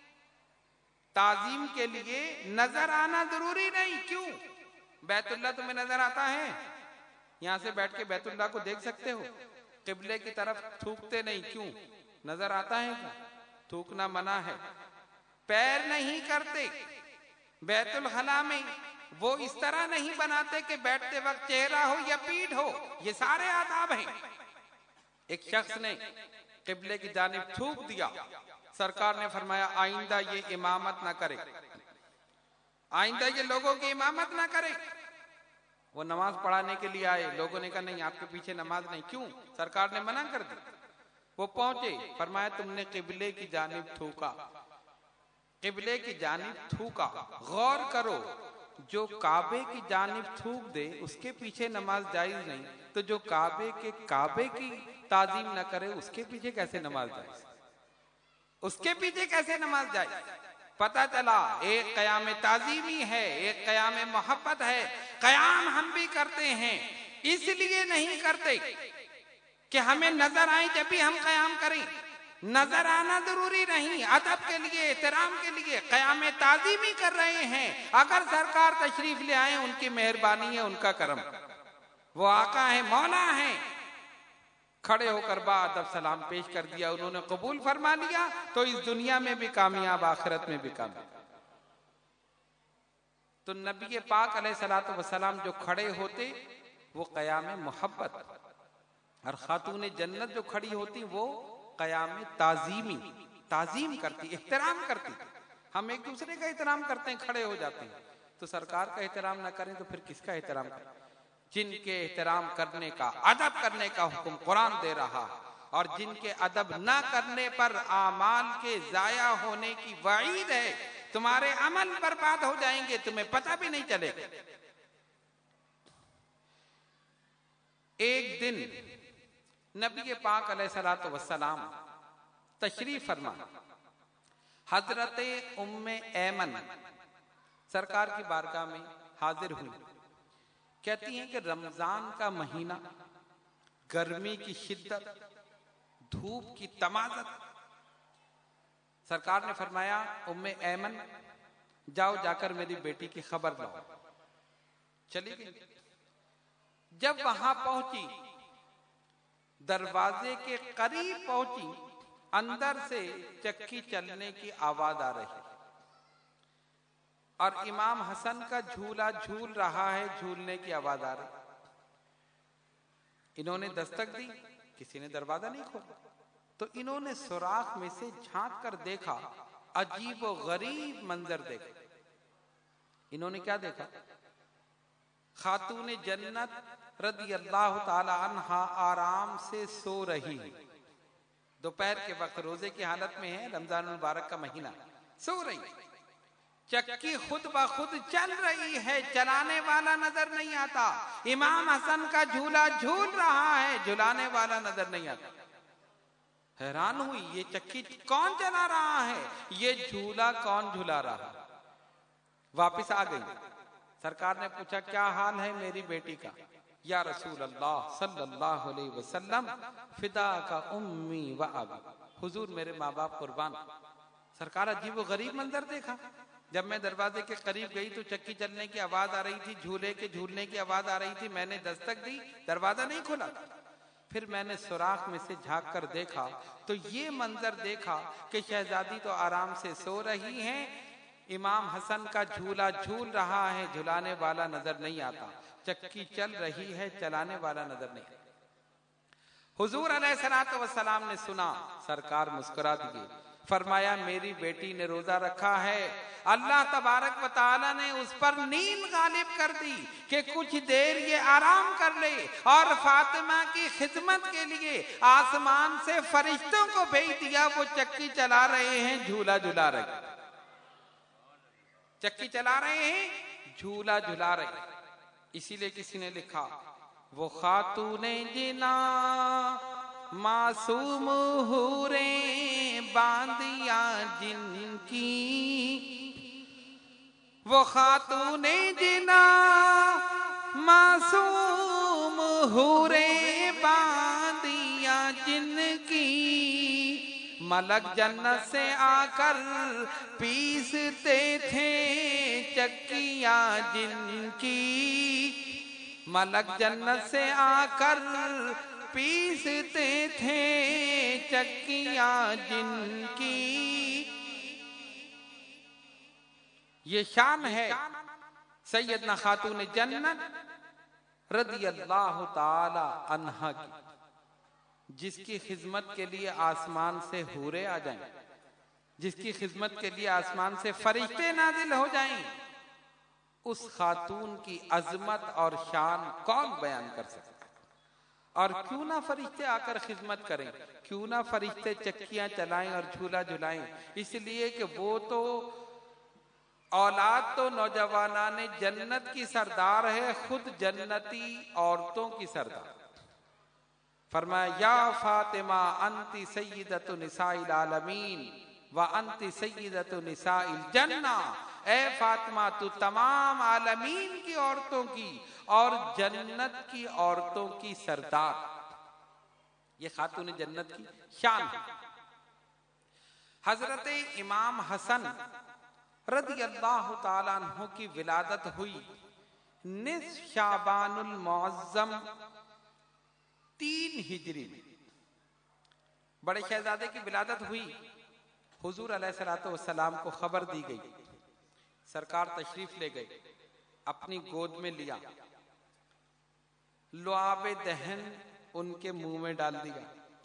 تعظیم کے لیے نظر آنا ضروری نہیں. کیوں؟ بیت اللہ تمہیں نظر آتا ہے, یہاں سے بیٹھ کے بیت اللہ کو دیکھ سکتے ہو, قبلے کی طرف تھوکتے نہیں, کیوں؟ نظر آتا ہے, تھوکنا منع ہے. پیر نہیں کرتے بیت الخلا میں, وہ اس طرح نہیں بناتے کہ بیٹھتے وقت چہرہ ہو یا پیٹھ ہو, یہ سارے آداب ہیں. ایک شخص نے قبلے کی جانب تھوک دیا, سرکار نے فرمایا آئندہ یہ امامت نہ کرے, آئندہ یہ لوگوں کی امامت نہ کرے. وہ نماز پڑھانے کے لیے آئے, لوگوں نے کہا نہیں آپ کے پیچھے نماز نہیں. کیوں؟ سرکار نے منع کر دی. وہ پہنچے, فرمایا تم نے قبلے کی جانب تھوکا, قبلے کی جانب تھوکا. غور کرو, جو کعبے کی جانب تھوک دے اس کے پیچھے نماز جائز نہیں, تو جو کعبے کے کعبے کی تعظیم نہ کرے اس کے پیچھے کیسے نماز جائز؟ اس کے پیچھے کیسے نماز جائز؟ پتہ چلا ایک قیام تعظیمی ہے, ایک قیام محبت ہے. قیام ہم بھی کرتے ہیں, اس لیے نہیں کرتے کہ ہمیں نظر آئے جب بھی ہم قیام کریں. نظر آنا ضروری نہیں, ادب کے لیے, احترام کے لیے قیام تعظیمی کر رہے ہیں. اگر سرکار تشریف لے آئے ان کی مہربانی ہے, ان کا کرم, وہ آقا ہے, مولا ہے. کھڑے ہو کر با ادب سلام پیش کر دیا, انہوں نے قبول فرما لیا, تو اس دنیا میں بھی کامیاب, آخرت میں بھی کامیاب. تو نبی پاک علیہ الصلوۃ والسلام جو کھڑے ہوتے وہ قیام محبت, اور خاتون جنت جو کھڑی ہوتی وہ قیام تعظیمی, تعظیم کرتی, احترام کرتی. ہم ایک دوسرے کا احترام کرتے ہیں, کھڑے ہو جاتے ہیں, تو سرکار کا احترام نہ کریں تو پھر کس کا احترام کریں؟ جن کے احترام کرنے کا, ادب کرنے کا حکم قرآن دے رہا, اور جن کے ادب نہ کرنے پر اعمال کے ضائع ہونے کی وعید ہے. تمہارے عمل برباد ہو جائیں گے, تمہیں پتہ بھی نہیں چلے گا. ایک دن نبی پاک علیہ الصلوۃ والسلام تشریف فرما, حضرت ام ایمن سرکار کی بارگاہ میں حاضر ہوئی. کہتی ہیں کہ رمضان کا مہینہ, گرمی کی شدت, دھوپ کی تمازت, سرکار نے فرمایا ام ایمن جاؤ جا کر میری بیٹی کی خبر لاؤ. چلی گئی. جب وہاں پہنچی دروازے کے قریب پہنچی اندر سے چکی چلنے کی آواز آ رہی اور امام حسن کا جھولا جھول رہا ہے, جھولنے کی آواز آ رہی. انہوں نے دستک دی, کسی نے دروازہ نہیں کھولا. تو انہوں نے سوراخ میں سے جھانک کر دیکھا, عجیب و غریب منظر دیکھا. انہوں نے کیا دیکھا؟ خاتون جنت رضی اللہ تعالی عنہا آرام سے سو رہی ہے. دوپہر کے وقت روزے کی حالت میں ہے, رمضان المبارک کا مہینہ, سو رہی. چکی خود بخود چل رہی ہے, چلانے والا نظر نہیں آتا. امام حسن کا جھولا جھول رہا ہے, جھلانے والا نظر نہیں آتا. حیران ہوئی, یہ چکی کون چلا رہا ہے, یہ جھولا کون جھلا رہا ہے. واپس آ گئی. سرکار نے پوچھا کیا حال ہے میری بیٹی کا؟ یا رسول اللہ صلی اللہ علیہ وسلم فدا کا امی و ابی, حضور میرے ماں باپ قربان. سرکار عجیب و غریب منظر دیکھا. جب میں دروازے کے قریب گئی تو چکی چلنے کی آواز آ رہی تھی, جھولے کے جھولنے کی آواز آ رہی تھی. میں نے دستک دی, دروازہ نہیں کھلا. پھر میں نے سوراخ میں سے جھانک کر دیکھا تو یہ منظر دیکھا کہ شہزادی تو آرام سے سو رہی ہیں, امام حسن کا جھولا جھول رہا ہے, جھلانے والا نظر نہیں آتا. چکی چل رہی ہے, چلانے والا نظر نہیں آتا. حضور علیہ الصلوۃ والسلام نے سنا, سرکار مسکرا دیے, فرمایا میری بیٹی نے روزہ رکھا ہے, اللہ تبارک و تعالی نے اس پر نیند غالب کر دی کہ کچھ دیر یہ آرام کر لے, اور فاطمہ کی خدمت کے لیے آسمان سے فرشتوں کو بھیج دیا, وہ چکی چلا رہے ہیں, جھولا جھلا رہے ہیں. چکی چلا رہے ہیں, جھولا جھلا رہے ہیں. اسی لیے کسی نے لکھا وہ خاتون جنا معصوم حوریں باندیا جن کی, وہ خاتون جنا معصوم حوریں باندیا جن کی, ملک جنت سے آ کر پیستے تھے چکیاں جن کی, ملک جنت سے آ کر پیستے تھے چکیاں جن کی. یہ شان ہے سیدنا خاتون جنت رضی اللہ تعالی عنہا کی, جس کی خدمت کے لیے آسمان سے حوریں آ جائیں, جس کی خدمت کے لیے آسمان سے فرشتے نازل ہو جائیں. اس خاتون کی عظمت اور شان کون بیان کر سکتا ہے؟ اور کیوں نہ فرشتے آ کر خدمت کریں, کیوں نہ فرشتے چکیاں چلائیں اور جھولا جھلائیں. اس لیے کہ وہ تو اولاد تو نوجوانان جنت کی سردار ہے, خود جنتی عورتوں کی سردار. فرمایا یا فاطمہ انتی سیدۃ نساء العالمین و انتی سیدۃ نساء الجنہ, اے فاطمہ تو تمام عالمین کی عورتوں کی اور جنت کی عورتوں کی سردار. یہ خاتون جنت کی شان ہے. حضرت امام حسن رضی اللہ تعالیٰ عنہ کی ولادت ہوئی نصف شعبان المعظم تین ہجری میں. بڑے شہزادے کی ولادت ہوئی, حضور علیہ الصلوۃ والسلام کو خبر دی گئی. سرکار تشریف لے گئے, اپنی گود میں لیا, لعاب دہن ان کے منہ میں ڈال دیا.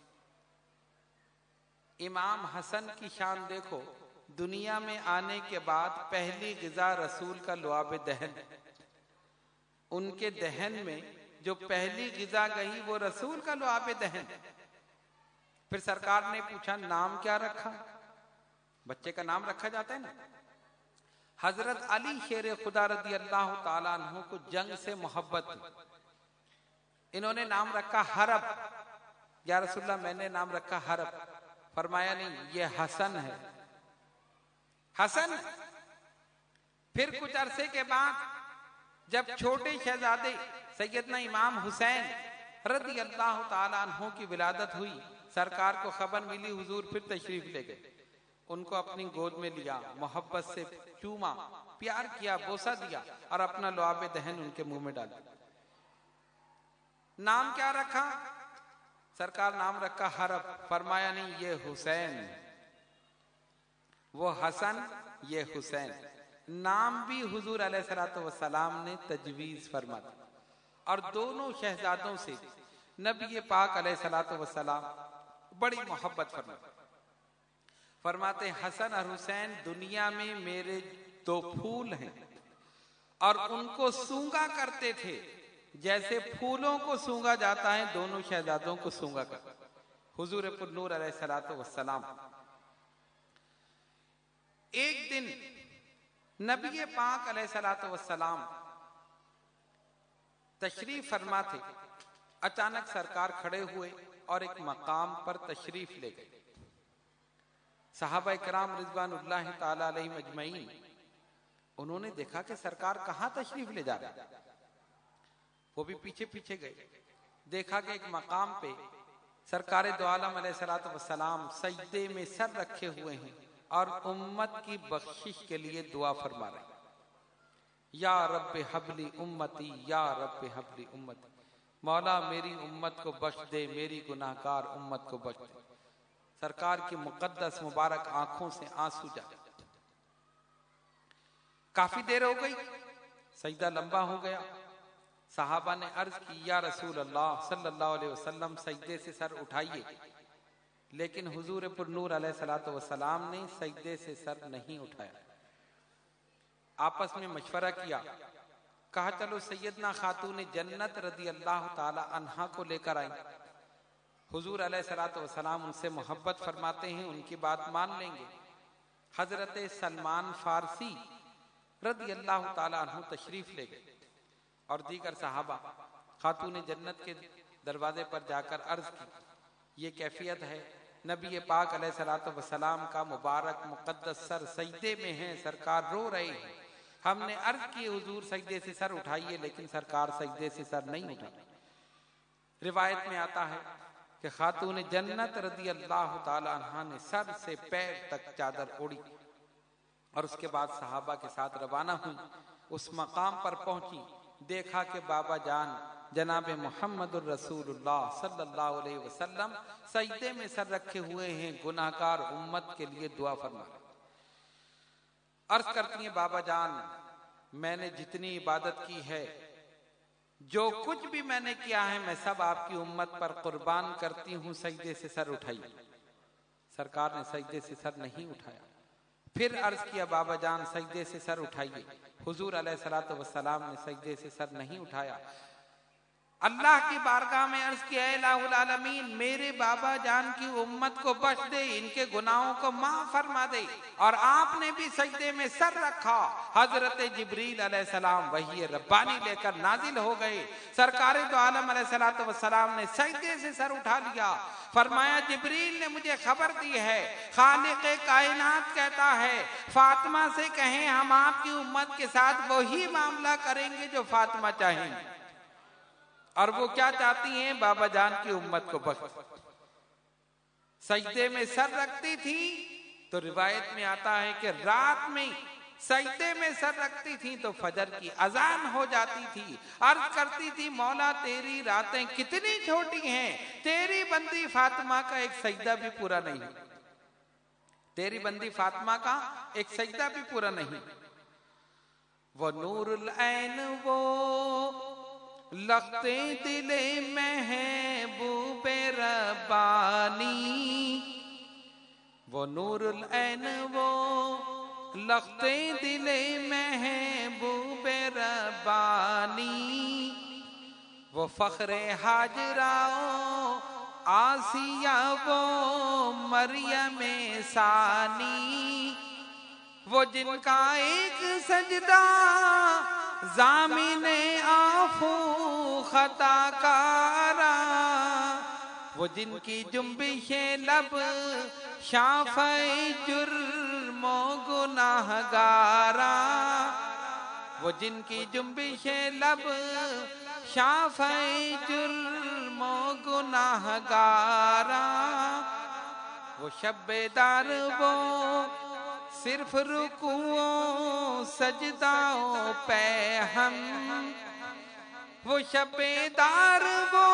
امام حسن کی شان دیکھو, دنیا میں آنے کے بعد پہلی غذا رسول کا لعاب دہن. ان کے دہن میں جو پہلی غذا گئی وہ رسول کا لعاب دہن. پھر سرکار نے پوچھا نام کیا رکھا؟ بچے کا نام رکھا جاتا ہے نا. حضرت علی شیر خدا رضی اللہ تعالیٰ عنہ کو جنگ سے محبت, انہوں نے نام رکھا حرب. یا رسول اللہ میں نے نام رکھا حرب. فرمایا نہیں, یہ حسن ہے, حسن. پھر کچھ عرصے کے بعد جب چھوٹے شہزادے سیدنا امام حسین رضی اللہ تعالیٰ عنہ کی ولادت ہوئی, سرکار کو خبر ملی, حضور پھر تشریف لے گئے. ان کو اپنی گود میں لیا، محبت سے چوما، پیار کیا، بوسہ دیا اور اپنا لعاب دہن ان کے منہ میں ڈالا۔ نام کیا رکھا؟ سرکار نام رکھا حرب، فرمایا نہیں یہ حسین، وہ حسن یہ حسین۔ نام بھی حضور علیہ الصلوۃ والسلام نے تجویز فرما دی، اور دونوں شہزادوں سے نبی پاک علیہ الصلوۃ والسلام بڑی محبت فرماتے فرماتے حسن اور حسین دنیا میں میرے دو پھول ہیں، اور ان کو سونگا کرتے تھے جیسے پھولوں کو سونگا جاتا ہے، دونوں شہزادوں کو سونگا کرتے حضور پر نور علیہ الصلوۃ والسلام۔ ایک دن نبی پاک علیہ الصلوۃ والسلام تشریف فرما تھے، اچانک سرکار کھڑے ہوئے اور ایک مقام پر تشریف لے گئے۔ صحابہ کرام رضوان اللہ تعالی علیہم اجمعین انہوں نے دیکھا کہ سرکار کہاں تشریف لے جا رہے ہیں، وہ بھی پیچھے پیچھے گئے، دیکھا کہ ایک مقام پہ سرکار دو عالم علیہ الصلوۃ والسلام سجدے میں سر رکھے ہوئے ہیں اور امت کی بخشش کے لیے دعا فرما رہے ہیں، یا رب حبلی امتی، یا رب حبلی امتی، مولا میری امت کو بخش دے، میری گناہ گار امت کو بخش دے۔ سرکار کی مقدس مبارک آنکھوں سے آنسو جا رہے۔ کافی دیر ہو گئی، سجدہ لمبا ہو گیا، صحابہ نے عرض کی یا رسول اللہ صلی اللہ علیہ وسلم سجدے سے سر اٹھائیے، لیکن حضور پر نور علیہ الصلوۃ والسلام نے سجدے سے سر نہیں اٹھایا۔ آپس میں مشورہ کیا، کہا چلو سیدنا خاتون جنت رضی اللہ تعالی عنہا کو لے کر آئیں، حضور علیہ الصلوۃ والسلام ان سے محبت فرماتے ہیں، ان کی بات مان لیں گے۔ حضرت سلمان فارسی رضی اللہ تعالی عنہ تشریف لے گئے اور دیگر صحابہ خاتون جنت کے دروازے پر جا کر عرض کی، یہ کیفیت ہے، نبی پاک علیہ الصلوۃ والسلام کا مبارک مقدس سر سجدے میں ہے، سرکار رو رہے ہیں، ہم نے عرض کی حضور سجدے سے سر اٹھائیے، لیکن سرکار سجدے سے سر نہیں اٹھائے۔ روایت میں آتا ہے کہ خاتون جنت رضی اللہ تعالی عنہا نے سر سے پیر تک چادر اوڑھی اور اس کے بعد صحابہ کے ساتھ روانہ ہوئی۔ اس مقام پر پہنچی، دیکھا کہ بابا جان جناب محمد الرسول اللہ صلی اللہ علیہ وسلم سجدے میں سر رکھے ہوئے ہیں، گناہگار امت کے لیے دعا فرما رہے۔ عرض کرتی ہیں بابا جان میں نے جتنی عبادت کی ہے، جو کچھ بھی میں نے کیا ہے، میں سب آپ کی امت پر قربان کرتی ہوں، سجدے سے سر اٹھائیے۔ سرکار نے سجدے سے سر نہیں اٹھایا۔ پھر عرض کیا بابا جان سجدے سے سر اٹھائیے، حضور علیہ الصلوۃ والسلام نے سجدے سے سر نہیں اٹھایا۔ اللہ کی بارگاہ میں عرض کیا اے الہ العالمین میرے بابا جان کی امت کو بخش دے، ان کے گناہوں کو معاف فرما دے، اور آپ نے بھی سجدے میں سر رکھا۔ حضرت جبریل علیہ السلام وحی ربانی لے کر نازل ہو گئے، سرکار دو عالم علیہ الصلوۃ والسلام نے سجدے سے سر اٹھا لیا۔ فرمایا جبریل نے مجھے خبر دی ہے، خالق کائنات کہتا ہے فاطمہ سے کہیں ہم آپ کی امت کے ساتھ وہی معاملہ کریں گے جو فاطمہ چاہیں گے، اور وہ کیا چاہتی ہیں؟ بابا جان کی امت کو بخش۔ سجدے میں سر رکھتی تھی تو روایت میں آتا ہے کہ رات میں سجدے میں سر رکھتی تھی تو فجر کی اذان ہو جاتی تھی، عرض کرتی تھی مولا تیری راتیں کتنی چھوٹی ہیں، تیری بندی فاطمہ کا ایک سجدہ بھی پورا نہیں، تیری بندی فاطمہ کا ایک سجدہ بھی پورا نہیں۔ وہ نور العین وہ لختے دل محبوب ربانی، وہ نور العین وہ لختے دل محبوب ربانی، وہ فخر ہاجرہ آسیہ وہ مریم ثانی، وہ جن کا ایک سجدہ زامن آفو خطا کارا، وہ جن کی جنبش لب شافع جرم و گناہ گارا، وہ جن کی جنبش لب شافع جرم و گناہ گارا، وہ شب بیدار وہ صرف رکوعوں سجداؤں پہ ہم، وہ شب بیدار وہ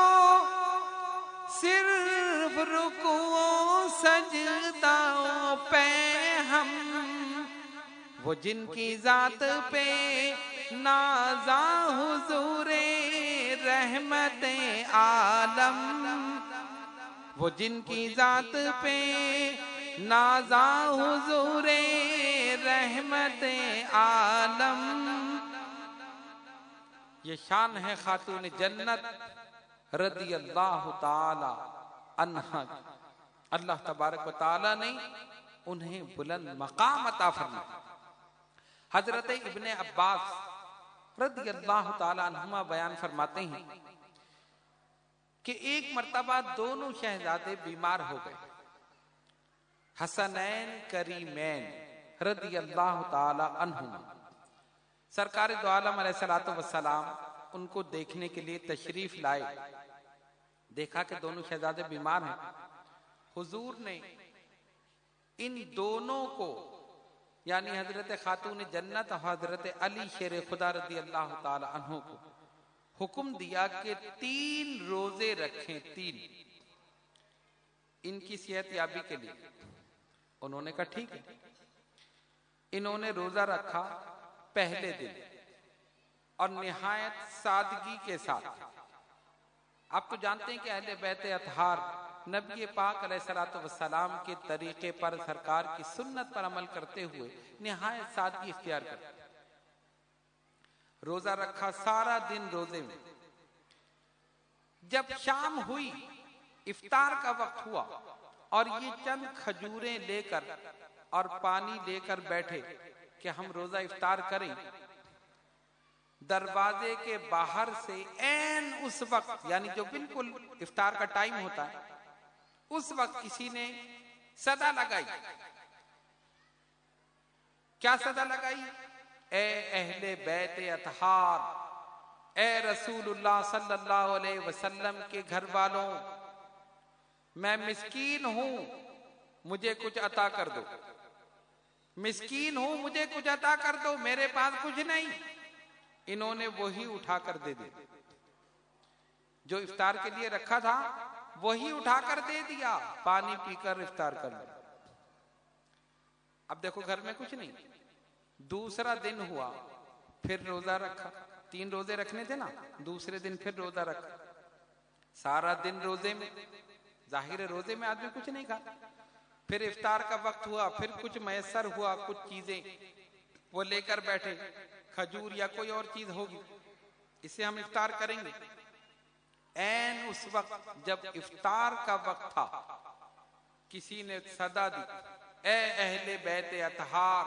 صرف رکوعوں سجداؤں پہ ہم، وہ جن کی ذات پہ نازاں حضور رحمت عالم، وہ جن کی ذات پہ نازاں حضور رحمت عالم۔ یہ شان ہے خاتون جنت رضی اللہ تعالی عنہا، اللہ تبارک و تعالی نے انہیں بلند مقام عطا فرمایا۔ حضرت ابن عباس رضی اللہ تعالی عنہما بیان فرماتے ہیں کہ ایک مرتبہ دونوں شہزادے بیمار ہو گئے، حسنین کریمین رضی اللہ تعالی عنہما۔ سرکار دو عالم علیہ الصلوۃ والسلام ان کو دیکھنے کے لیے تشریف لائے، دیکھا کہ دونوں شہزادے بیمار ہیں۔ حضور نے ان دونوں کو یعنی حضرت خاتون جنت اور حضرت علی شیر خدا رضی اللہ تعالی عنہ کو حکم دیا کہ تین روزے رکھیں، تین، ان کی صحت یابی کے لیے۔ انہوں نے کہا ٹھیک ہے۔ انہوں نے روزہ رکھا پہلے دن اور نہایت سادگی کے ساتھ۔ آپ تو جانتے ہیں کہ اہل بیت اطہار نبی پاک علیہ الصلوۃ والسلام کے طریقے پر، سرکار کی سنت پر عمل کرتے ہوئے نہایت سادگی اختیار کرتے۔ روزہ رکھا سارا دن روزے میں۔ جب شام ہوئی، افطار کا وقت ہوا اور یہ چند کھجوریں لے کر اور پانی لے کر بیٹھے کہ ہم روزہ افطار کریں، دروازے کے باہر سے عین اس وقت یعنی جو بالکل افطار کا ٹائم ہوتا ہے اس وقت کسی نے صدا لگائی۔ کیا صدا لگائی؟ اے اہل بیت اطہار، اے رسول اللہ صلی اللہ علیہ وسلم کے گھر والوں، میں مسکین ہوں، مجھے کچھ عطا کر دو، مسکین ہوں، مجھے کچھ عطا کر دو، میرے پاس کچھ نہیں۔ انہوں نے وہی اٹھا کر دے دی جو افطار کے لیے رکھا تھا، وہی اٹھا کر دے دیا، پانی پی کر افطار کر لیا۔ اب دیکھو گھر میں کچھ نہیں۔ دوسرا دن ہوا، پھر روزہ رکھا، تین روزے رکھنے تھے نا، دوسرے دن پھر روزہ رکھا، سارا دن روزے میں، ظاہر روزے میں آدمی کچھ نہیں کھاتا۔ پھر افطار کا وقت ہوا، پھر کچھ میسر ہوا، کچھ چیزیں وہ لے کر بیٹھے، کھجور یا کوئی اور چیز ہوگی، اسے ہم افطار کریں گے۔ عین اس وقت جب افطار کا وقت تھا، کسی نے صدا دی، اے اہل بیت اطہار،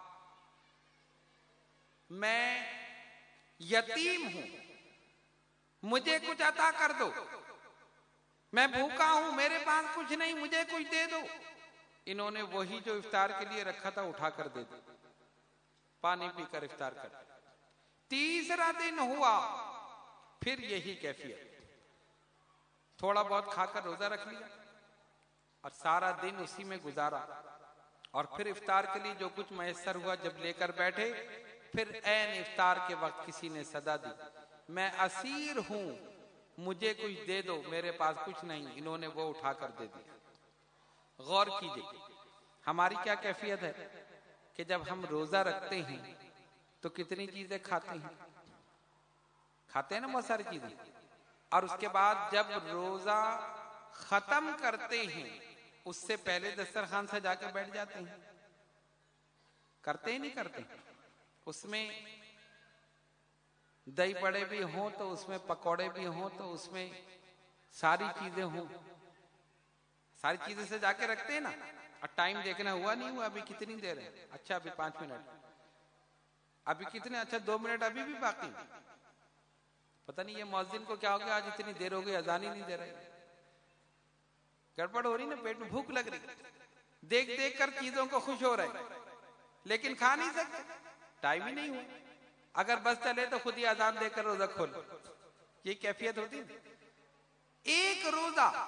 میں یتیم ہوں، مجھے کچھ عطا کر دو، میں بھوکا ہوں، میرے پاس کچھ نہیں، مجھے کچھ دے دو۔ انہوں نے وہی جو افطار کے لیے رکھا تھا اٹھا کر دے دیا، پانی پی کر افطار کر دیا۔ تیسرا دن ہوا، پھر یہی کیفیت، تھوڑا بہت کھا کر روزہ رکھ لیا اور سارا دن اسی میں گزارا، اور پھر افطار کے لیے جو کچھ میسر ہوا جب لے کر بیٹھے، پھر عین افطار کے وقت کسی نے صدا دی، میں اسیر ہوں، مجھے کچھ دے دو، میرے پاس کچھ نہیں۔ انہوں نے وہ اٹھا کر دے دیا۔ غور کیجئے ہماری کیا کیفیت ہے کہ جب ہم روزہ رکھتے ہیں تو کتنی چیزیں کھاتے ہیں، کھاتے ہیں نا بہت ساری چیزیں، اور اس کے بعد جب روزہ ختم کرتے ہیں اس سے پہلے دسترخوان سجا کے بیٹھ جاتے ہیں، کرتے ہی نہیں کرتے۔ اس میں دہی بڑے بھی ہوں تو اس میں پکوڑے بھی ہوں تو اس میں ساری چیزیں ہوں، ساری چیزیں سجا کے رکھتے ہیں نا، اور ٹائم دیکھنا ہوا نہیں ہوا، ابھی کتنی دیر ہے، اچھا ابھی پانچ منٹ، ابھی کتنے، اچھا دو منٹ ابھی بھی باقی، پتہ نہیں یہ مؤذن کو کیا ہو گیا، آج اتنی دیر ہو گئی اذان ہی نہیں دے رہے، گڑبڑ ہو رہی نا، پیٹ میں بھوک لگ رہی، دیکھ دیکھ کر چیزوں کو خوش ہو رہے لیکن کھا نہیں سکتے، ٹائم ہی نہیں ہوا، اگر بس چلے تو خود ہی اذان دے کر روزہ کھول، یہ کیفیت ہوتی ہے۔ ایک روزہ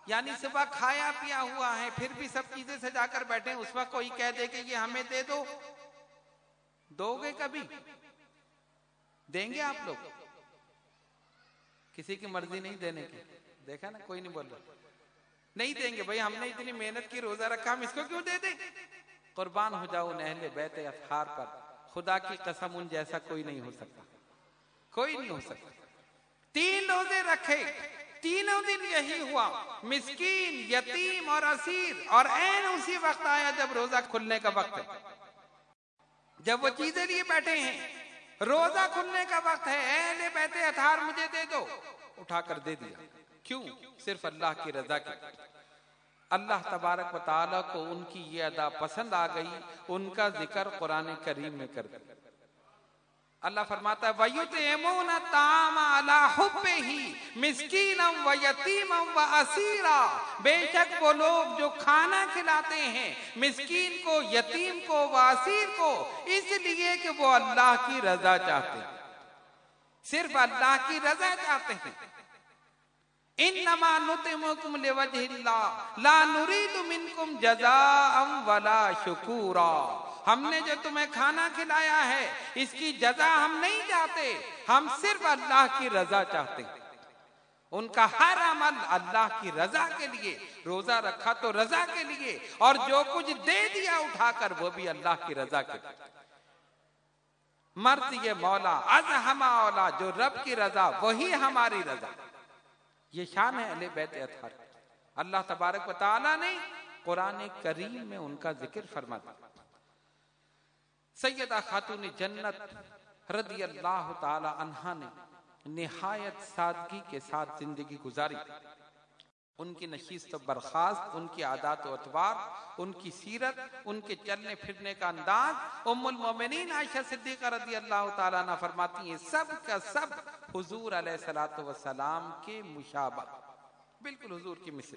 یعنی صبح کھایا پیا ہوا ہے پھر بھی سب چیزیں سجا کر بیٹھے ہیں، اس وقت کوئی کہہ دے کہ یہ ہمیں دے دو، دو گے کبھی؟ دیں گے آپ لوگ؟ کسی کی مرضی نہیں دینے کی، دیکھا نا کوئی نہیں بول رہا، نہیں دیں گے بھائی، ہم نے اتنی محنت کی، روزہ رکھا، ہم اس کو کیوں دے دیں؟ قربان ہو جاؤ ان اہل بیت اطہار پر، خدا کی قسم ان جیسا کوئی نہیں ہو سکتا، کوئی نہیں ہو سکتا۔ تین روزے رکھے، تینوں دن یہی ہوا، مسکین، یتیم اور اسیر، اور عین اسی وقت آیا جب روزہ کھلنے کا وقت ہے، جب وہ چیزیں لیے بیٹھے ہیں، روزہ کھلنے کا وقت ہے، اہل بیت اطہار مجھے دے دو، اٹھا کر دے دیا۔ کیوں؟ صرف اللہ کی رضا کی۔ اللہ تبارک و تعالیٰ کو ان کی یہ ادا پسند آ گئی، ان کا ذکر قرآن کریم میں کر دیا۔ اللہ فرماتا ہے وَيُطْعِمُونَ الطَّعَامَ عَلَىٰ حُبِّهِ مِسْكِينًا وَيَتِيمًا وَأَسِيرًا، بے شک وہ لوگ جو کھانا کھلاتے ہیں مسکین کو، یتیم کو، واسیر کو، اس لیے کہ وہ اللہ کی رضا چاہتے ہیں، صرف اللہ کی رضا چاہتے ہیں۔ انما نطعمکم لوجہ اللہ لا نرید منکم جزاء ولا شکورا، ہم نے جو تمہیں کھانا کھلایا ہے اس کی جزا ہم نہیں چاہتے، ہم صرف اللہ کی رضا چاہتے ہیں۔ ان کا ہر عمل اللہ کی رضا کے لیے، روزہ رکھا تو رضا کے لیے، اور جو کچھ دے دیا اٹھا کر وہ بھی اللہ کی رضا کے لیے۔ مرضی مولا از ہما اولا، جو رب کی رضا وہی ہماری رضا، یہ شان ہے اہل بیت اطہار۔ اللہ تبارک و تعالیٰ نے قرآن کریم میں ان کا ذکر فرمایا۔ سیدہ خاتون جنت رضی اللہ تعالی عنہا نے نہایت سادگی کے ساتھ زندگی گزاری۔ ان کی نشست و برخاست، ان کی عادات و اطوار، ان کی سیرت، ان کے چلنے پھرنے کا انداز، ام المومنین عائشہ صدیقہ رضی اللہ تعالیٰ عنہ فرماتی ہیں سب کا سب حضور علیہ السلام کے مشابہ، بالکل حضور کی مثل۔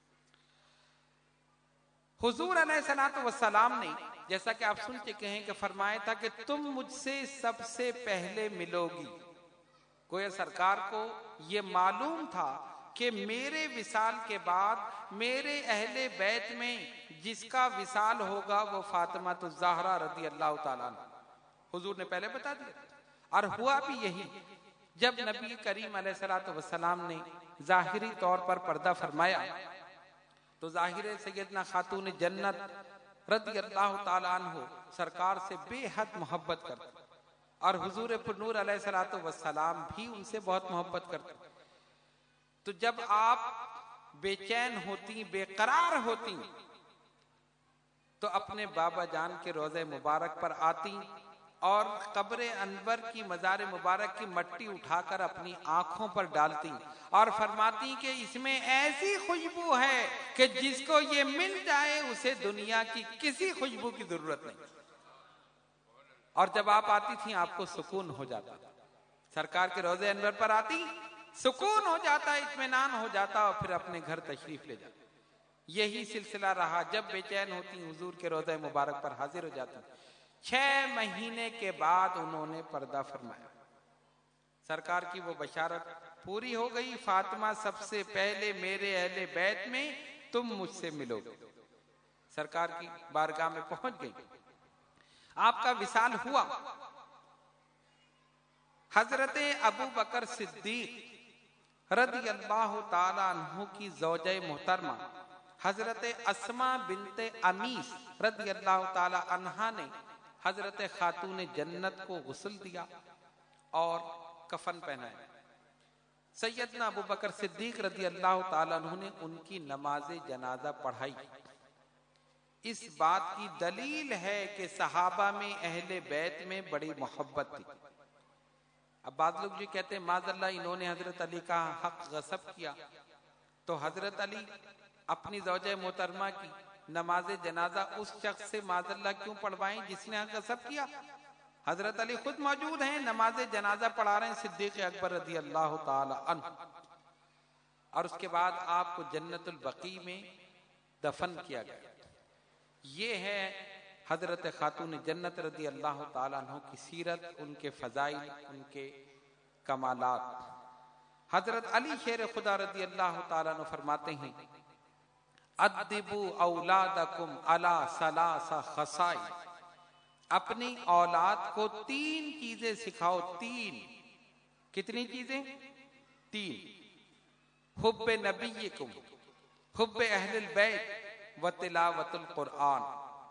حضور علیہ السلام نے جیسا کہ آپ سن چکے ہیں کہ فرمایا تھا کہ تم مجھ سے سب سے پہلے ملو گی۔ گویا سرکار کو یہ معلوم تھا کہ میرے وصال کے بعد میرے اہل بیت میں جس کا وصال ہوگا وہ فاطمہ الزہرا رضی اللہ تعالیٰ عنہ، حضور نے پہلے بتا دیا۔ اور ہوا بھی یہی، جب نبی کریم علیہ السلام نے ظاہری طور پر پردہ فرمایا تو ظاہر سیدنا خاتون جنت رضی اللہ تعالیٰ عنہ سرکار سے بے حد محبت کرتے، اور حضور پر نور علیہ السلام بھی ان سے بہت محبت کرتے۔ تو جب آپ بے چین ہوتی، بے قرار ہوتی، تو اپنے بابا جان کے روضہ مبارک پر آتی اور قبر انور کی مزار مبارک کی مٹی اٹھا کر اپنی آنکھوں پر ڈالتی اور فرماتی کہ اس میں ایسی خوشبو ہے کہ جس کو یہ مل جائے اسے دنیا کی کسی خوشبو کی ضرورت نہیں۔ اور جب آپ آتی تھیں آپ کو سکون ہو جاتا، سرکار کے روضہ انور پر آتی، سکون ہو جاتا، اطمینان ہو جاتا، اور پھر اپنے گھر تشریف لے جاتا۔ یہی سلسلہ رہا، جب بے چین ہوتی حضور کے روضہ مبارک پر حاضر ہو جاتی۔ چھ مہینے کے بعد انہوں نے پردہ فرمایا، سرکار کی وہ بشارت پوری ہو گئی، فاطمہ سب سے پہلے میرے اہل بیت میں تم مجھ سے ملو گے۔ سرکار کی بارگاہ میں پہنچ گئی، آپ کا وصال ہوا۔ حضرت ابو بکر صدیق رضی اللہ تعالی عنہ کی زوجہ محترمہ حضرت اسماء بنت امیس رضی اللہ تعالی عنہا نے حضرت خاتون جنت کو غسل دیا اور کفن پہنایا۔ سیدنا ابو بکر صدیق رضی اللہ تعالیٰ عنہ نے ان کی نماز جنازہ پڑھائی۔ اس بات کی دلیل ہے کہ صحابہ میں اہل بیت میں بڑی محبت تھی۔ اب بعض لوگ جو کہتے ہیں معاذ اللہ انہوں نے حضرت علی کا حق غصب کیا، تو حضرت علی اپنی زوجہ محترمہ کی نماز جنازہ اس شخص سے معاذ اللہ کیوں پڑھوائیں جس نے حق غصب کیا؟ حضرت علی خود موجود ہیں، نماز جنازہ پڑھا رہے ہیں صدیق اکبر رضی اللہ تعالی عنہ، اور اس کے بعد آپ کو جنت البقیع میں دفن کیا گیا۔ یہ ہے حضرت خاتون جنت رضی اللہ تعالیٰ عنہ کی سیرت، ان کے فضائل، ان کے کمالات۔ حضرت علی شیر خدا رضی اللہ تعالیٰ عنہ فرماتے ہیں ادبوا اولادکم علی ثلاث خصال، اپنی اولاد کو تین چیزیں سکھاؤ. تین کتنی چیزیں؟ تین. حب نبیکم، حب اہل البیت و تلاوت القرآن،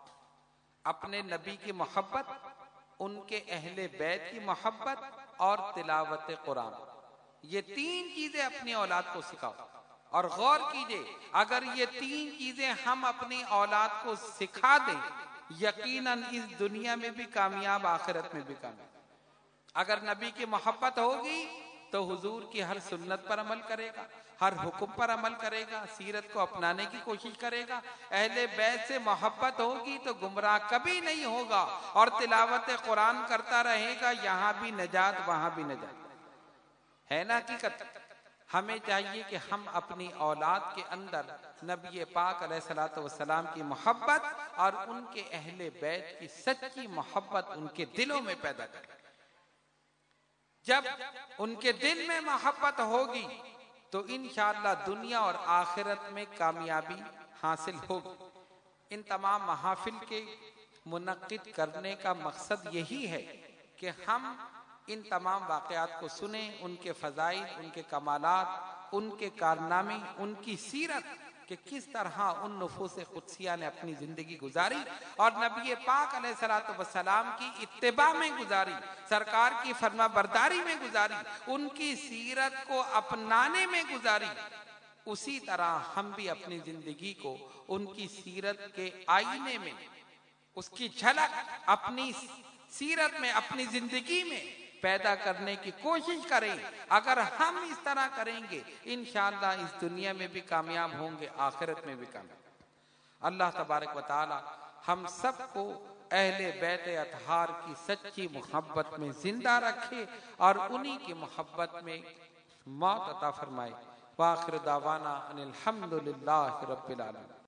اپنے نبی کی محبت، ان کے اہل بیت کی محبت اور تلاوت قرآن. یہ تین چیزیں اپنی اولاد کو سکھاؤ. اور غور کیجئے اگر یہ تین چیزیں ہم اپنی اولاد کو سکھا دیں یقیناً اس دنیا میں بھی کامیاب آخرت میں بھی کامیاب. اگر نبی کی محبت ہوگی تو حضور کی ہر سنت پر عمل کرے گا، ہر حکم پر عمل کرے گا، سیرت کو اپنانے کی کوشش کرے گا. اہل بیت سے محبت ہوگی تو گمراہ کبھی نہیں ہوگا اور تلاوت قرآن کرتا رہے گا. یہاں بھی نجات وہاں بھی نجات ہے نا. حقیقت ہمیں چاہیے کہ ہم اپنی اولاد کے اندر نبی پاک علیہ الصلوۃ والسلام کی محبت اور ان کے اہل بیت کی سچی محبت ان کے دلوں میں پیدا کریں. جب ان کے دل میں محبت ہوگی تو انشاءاللہ دنیا اور آخرت میں کامیابی حاصل ہوگی. ان تمام محافل کے منعقد کرنے کا مقصد یہی ہے کہ ہم ان تمام واقعات کو سنیں، ان کے فضائل، ان کے کمالات، ان کے کارنامے، ان کی سیرت کہ کس طرح ان نفوس قدسیہ نے اپنی زندگی گزاری اور نبی پاک علیہ الصلوۃ والسلام کی اتباع میں گزاری، سرکار کی فرما برداری میں گزاری، ان کی سیرت کو اپنانے میں گزاری. اسی طرح ہم بھی اپنی زندگی کو ان کی سیرت کے آئینے میں اس کی جھلک اپنی سیرت میں اپنی زندگی میں پیدا کرنے کی کوشش کریں. اگر ہم اس طرح کریں گے انشاءاللہ اس دنیا میں بھی کامیاب ہوں گے، آخرت میں بھی کامیاب. اللہ تبارک و تعالی ہم سب کو اہل بیت اطہار کی سچی محبت میں زندہ رکھے اور انہی کی محبت میں موت عطا فرمائے. وآخر دعوانا ان الحمد للہ رب العالمین.